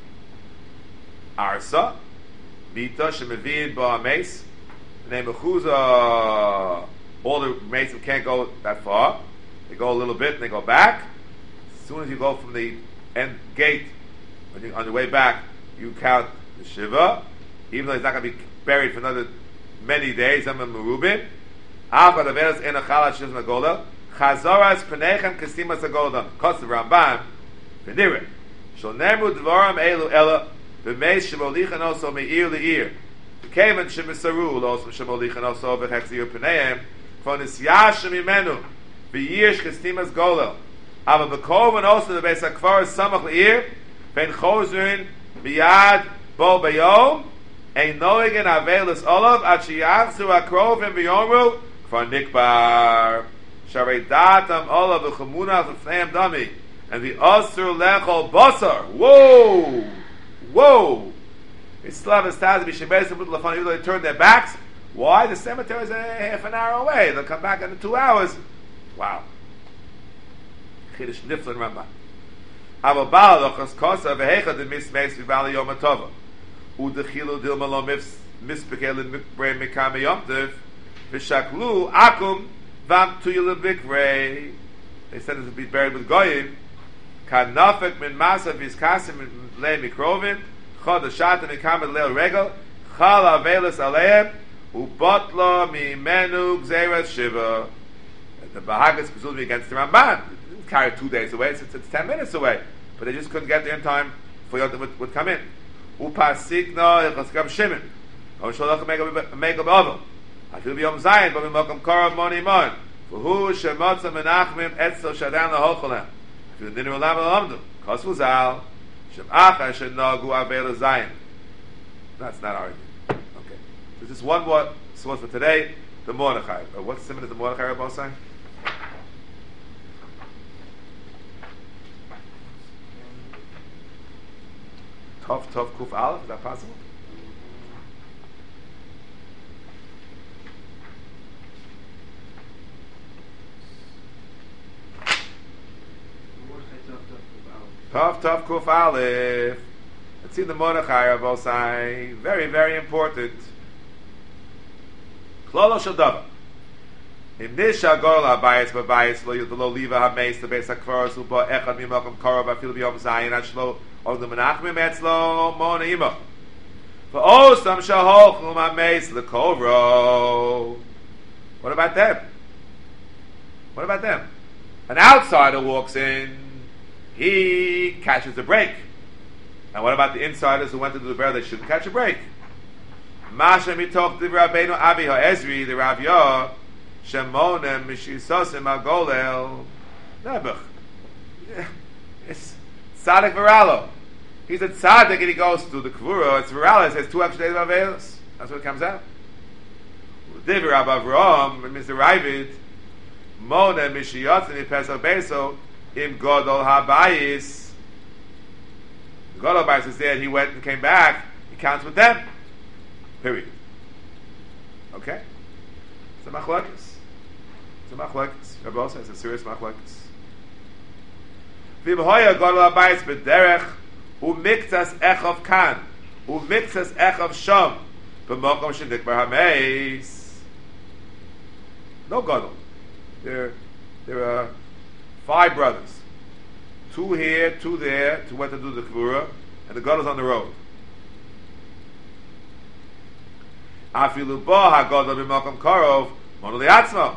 Arsa Mita Shemevin Ba Mace. Name of Chuza, all the mates can't go that far. They go a little bit and they go back. As soon as you go from the end gate, when you're on the way back, you count the Shiva, even though he's not going to be buried for another many days. I'm a Merubin. Alpha the Vedas in a Chalat Shiv Nagola. Chazoras Penechem Kasimas Agola. Kost of Ramban. Venire. Shal Nemu Dvaram Elu Ella. V'meis Shemolichan also Me'ir Le'ir. Kevan Shemisaru, also Shemolichan also V'chexir Pneim, from the Siyashim Imenu, V'yish Chestimas Golel, Ava B'kovan also the Beis HaKvar Samach Le'ir, Ven Chozrin, B'yad Bo Bayom, Ein Noegen Avelis Olav, Ad Shiyachzu Akrovim V'yomru, Kvar Nikbar, Sharei Datam Olav V'chamunach V'fneim Dami, and the Osur Lechol Basar. Whoa! Whoa! Islam is Taz B'Shebez and B'Lafan, even though they turn their backs. Why? The cemetery is a half an hour away. They'll come back in 2 hours. Wow. Chiddush Niflin Rambam. Ava Baal Lochas Kosa V'Hecha the Mismeis V'Bali Yom HaTova. U'Dechilu Dilma Lo Mispekel Mikbrei Mikame Yom Tev V'Shaklu Akum Vam Tuyil Bikvrei. They said it would be buried with Goyim. Kan Nafek Min Masa V'Izkasim Le Mikrovim Chod Shatan Mikamed Leil Regel Chal Avelis Aleim Ubotlo Mimenu Gzeres Shiva. The Bahagas presumably against the Ramban. It carried 2 days away, so it's 10 minutes away. But they just couldn't get there in time for Yom would come in. Upasikno Ilchaskam Shimon. Sholach Mega Bavel. I feel Yom Zayin, but Mimakam Karav Moni Mon. For who Shemotza Menachmim Etzel Shadan LaHocholem. I feel Dinu Olam Elamdu. Kosvu Zal. Shem'acha Shenagu Avela Zayin. That's not arguing. Okay. So just one more source for today. The Mordechai. What's similar to the Mordechai Rabbi saying? Tov Kuf Aleph. Is that possible? Tov Kuf Aleph. Let's see the Mordechai Rabbi saying. Very, very important. Klolo Shadava. In this Shagol Abayis Babayis Lo Liva Hameis the Beis HaKvar Suba Echad Mimakom Karav Afil B'Yom Zayin Ashlo Or the Menachmim Etzlo Mona Ima. For Osam Shaholchum Hameis Lekovro. What about them? What about them? An outsider walks in, he catches a break. And what about the insiders who went to do the burial? They shouldn't catch a break. Masha mitoch divrei Rabbeinu Abi HaEzri, the Rav Yah, shemonem mishisosim agolel nebuch. It's tzaddik v'ralo. He's a tzaddik and he goes to the kvura. It's v'ralo. It says 2 extra days of avelos. That's what it comes out. Divrei Rabbi Avraham, Mr. Ravid, monem mishiyotzim ipesach beso Im Godol Habayis. The Godol Habayis is there, he went and came back, he counts with them. Period. Okay? It's a machlokes. It's a machlokes. Rabbi also says it's a serious machlokes. V'imhoya Godol Habayis b'derech u'miktas echov kan u'miktas echov shom b'mokom shenikbar hameis. No Godol. There are 5 brothers. 2 here, 2 there, 2 went to do the Kvura, and the Godol's on the road. Afilu bo ha-Godol b'mokom korov mono li'atzmo.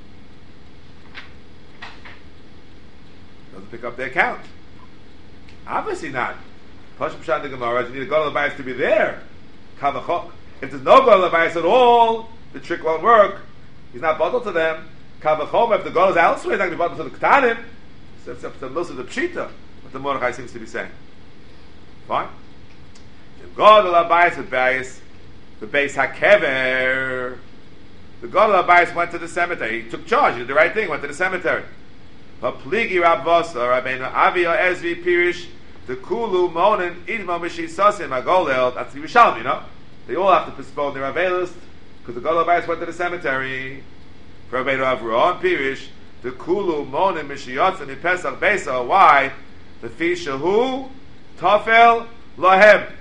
Doesn't pick up their count. Obviously not. Pashim Pshat the Gemara, you need a Godol Habayis to be there. Kavachok. If there's no Godol Habayis at all, the trick won't work. He's not bundled to them. Kavachom, if the Godol is elsewhere, he's not going to be bundled to the Ketanim. It's up to most of the Pshita, what the Mordechai seems to be saying. Fine. If Godol Habayis with Bayis, the base HaKever, the Godol Habayis went to the cemetery. He took charge, he did the right thing, went to the cemetery. Pligi Rabbosa, Rabbeinu Avia Ezvi Pirish, the Kulu Monin Idmo Mishisasim Agolel. That's the Yerushalmi, you know. They all have to postpone their Avelist because the Godol Habayis went to the cemetery. For Rabbeinu Avraham Pirish, the Kulu Monin Mishiyatzim Pesach Besa. Why? The Fishahu Tafel Lahem.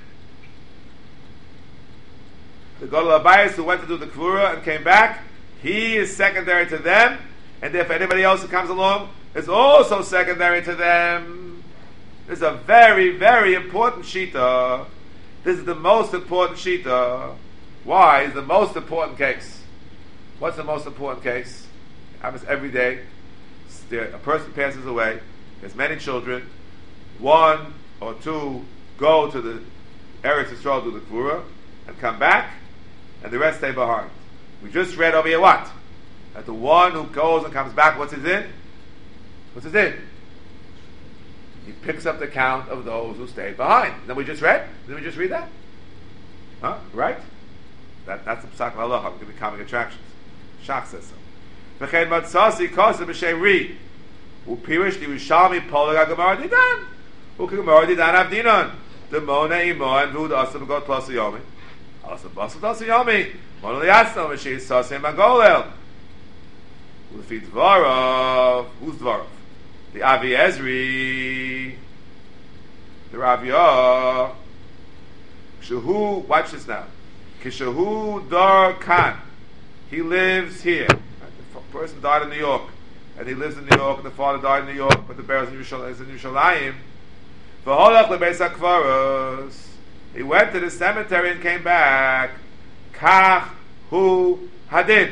The Godol Habayis who went to do the Kvura and came back, he is secondary to them, and if anybody else who comes along is also secondary to them. This is a very, very important shita. This is the most important shita. Why? It's the most important case. What's the most important case? It happens every day. A person passes away. There's many children. 1 or 2 go to the Eretz Yisrael, do the Kvura, and come back, and the rest stay behind. We just read over here what? That the one who goes and comes back, what's his in? What's his in? He picks up the count of those who stayed behind. Then we just read? Didn't we just read that? Huh? Right? That's the Psak Halacha. I'm going to be common attractions. Shach says so. V'chein matzasi kosa b'shem ri. U'pirish Yerushalmi polag ha-Gemara didan. U'ka-Gemara didan avdinan. Demona imoan v'ud asa b'got plasa yomi. Asa b'asa plasa yomi. Mono li'atzno v'shei sasim agolel. U'lefi dvarov. Who's dvarov? The Avi Ezri. The Raviyah. Shehu, watch this now. Kishahu dar kan. He lives here. The person died in New York, and he lives in New York, and the father died in New York, but the bear is in Yerushalayim. V'holach lebeis hakvaros. He went to the cemetery and came back. Kach hu hadin.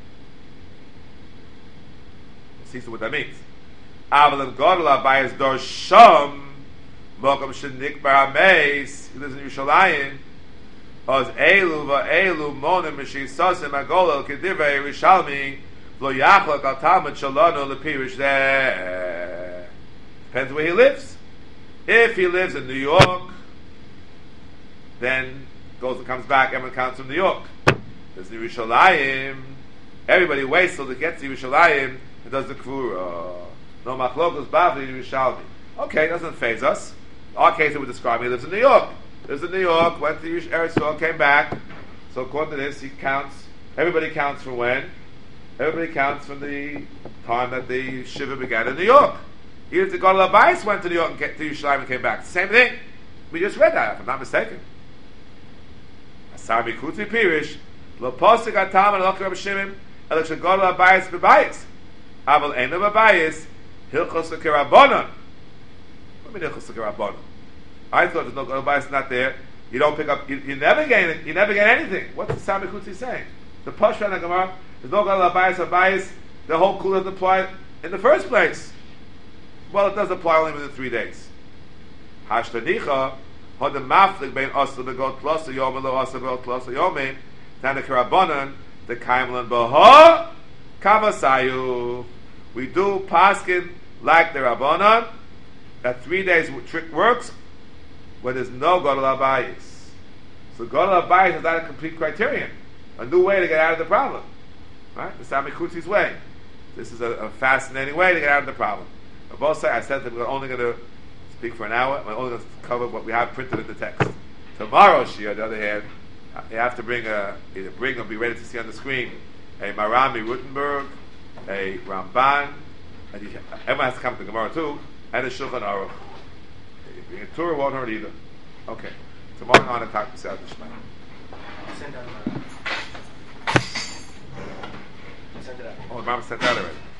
See what that means. Avalem Godol Habayis dor sham mokom shenikbar hameis. He lives in Yerushalayim. Oz elu va'elu monim mishisasim agolel kedivrei Yerushalmi lo yachlok al talmud shalonu lepirish there. Depends where he lives. If he lives in New York, then goes and comes back. Everyone counts from New York. There's Yerushalayim. Everybody waits till they get to Yerushalayim and does the kvura. No machlokos bavli Yerushalmi. Okay, doesn't faze us. Our case that we're describing, he lives in New York. Lives in New York, went to Eretz Yisrael, came back. So according to this, he counts. Everybody counts from when? Everybody counts from the time that the Shiva began in New York. Even if the Godol Habayis went to New York and to Yerushalayim and came back, same thing. We just read that, if I'm not mistaken. Asar Mikutzi Pirish, Lo Posik Atam and Lokar Rabbi Shimon, Elok Godol Habayis Bebayis. Aval Eino Bebayis, Hilchos L'Kirabonon. What do you mean Hilchos L'Kirabonon? I thought there's no Godol Habayis not there. You don't pick up. You never gain it. You never gain anything. What's the Sami Kutzi saying? The Pashra and the Gemara. There's no Godol Habayis. The whole kula doesn't apply in the first place. Well, it does apply only within 3 days. Hashtanicha had the maflik bein asla begot plus a yom and lo asla begot plus a yomin. Then the karabanan the kaimlan baha kavasayu. We do paskin like the rabbanan that 3 days trick works when there's no Godol Habayis. So Godol Habayis is not a complete criterion. A new way to get out of the problem. Right? The Sami Kutzi's way. This is a fascinating way to get out of the problem. Both sides, I said that we're only going to speak for an hour. We're only going to cover what we have printed in the text. Tomorrow, Shia, on the other hand, you have to either bring or be ready to see on the screen a Marami Rutenberg, a Ramban, and everyone has to come to Gemara too, and a Shulchan Aruch. If you bring a Torah, won't hurt either. Okay. Tomorrow on the talk to Sal Shema. Send it out. Oh, the Mama sent that already.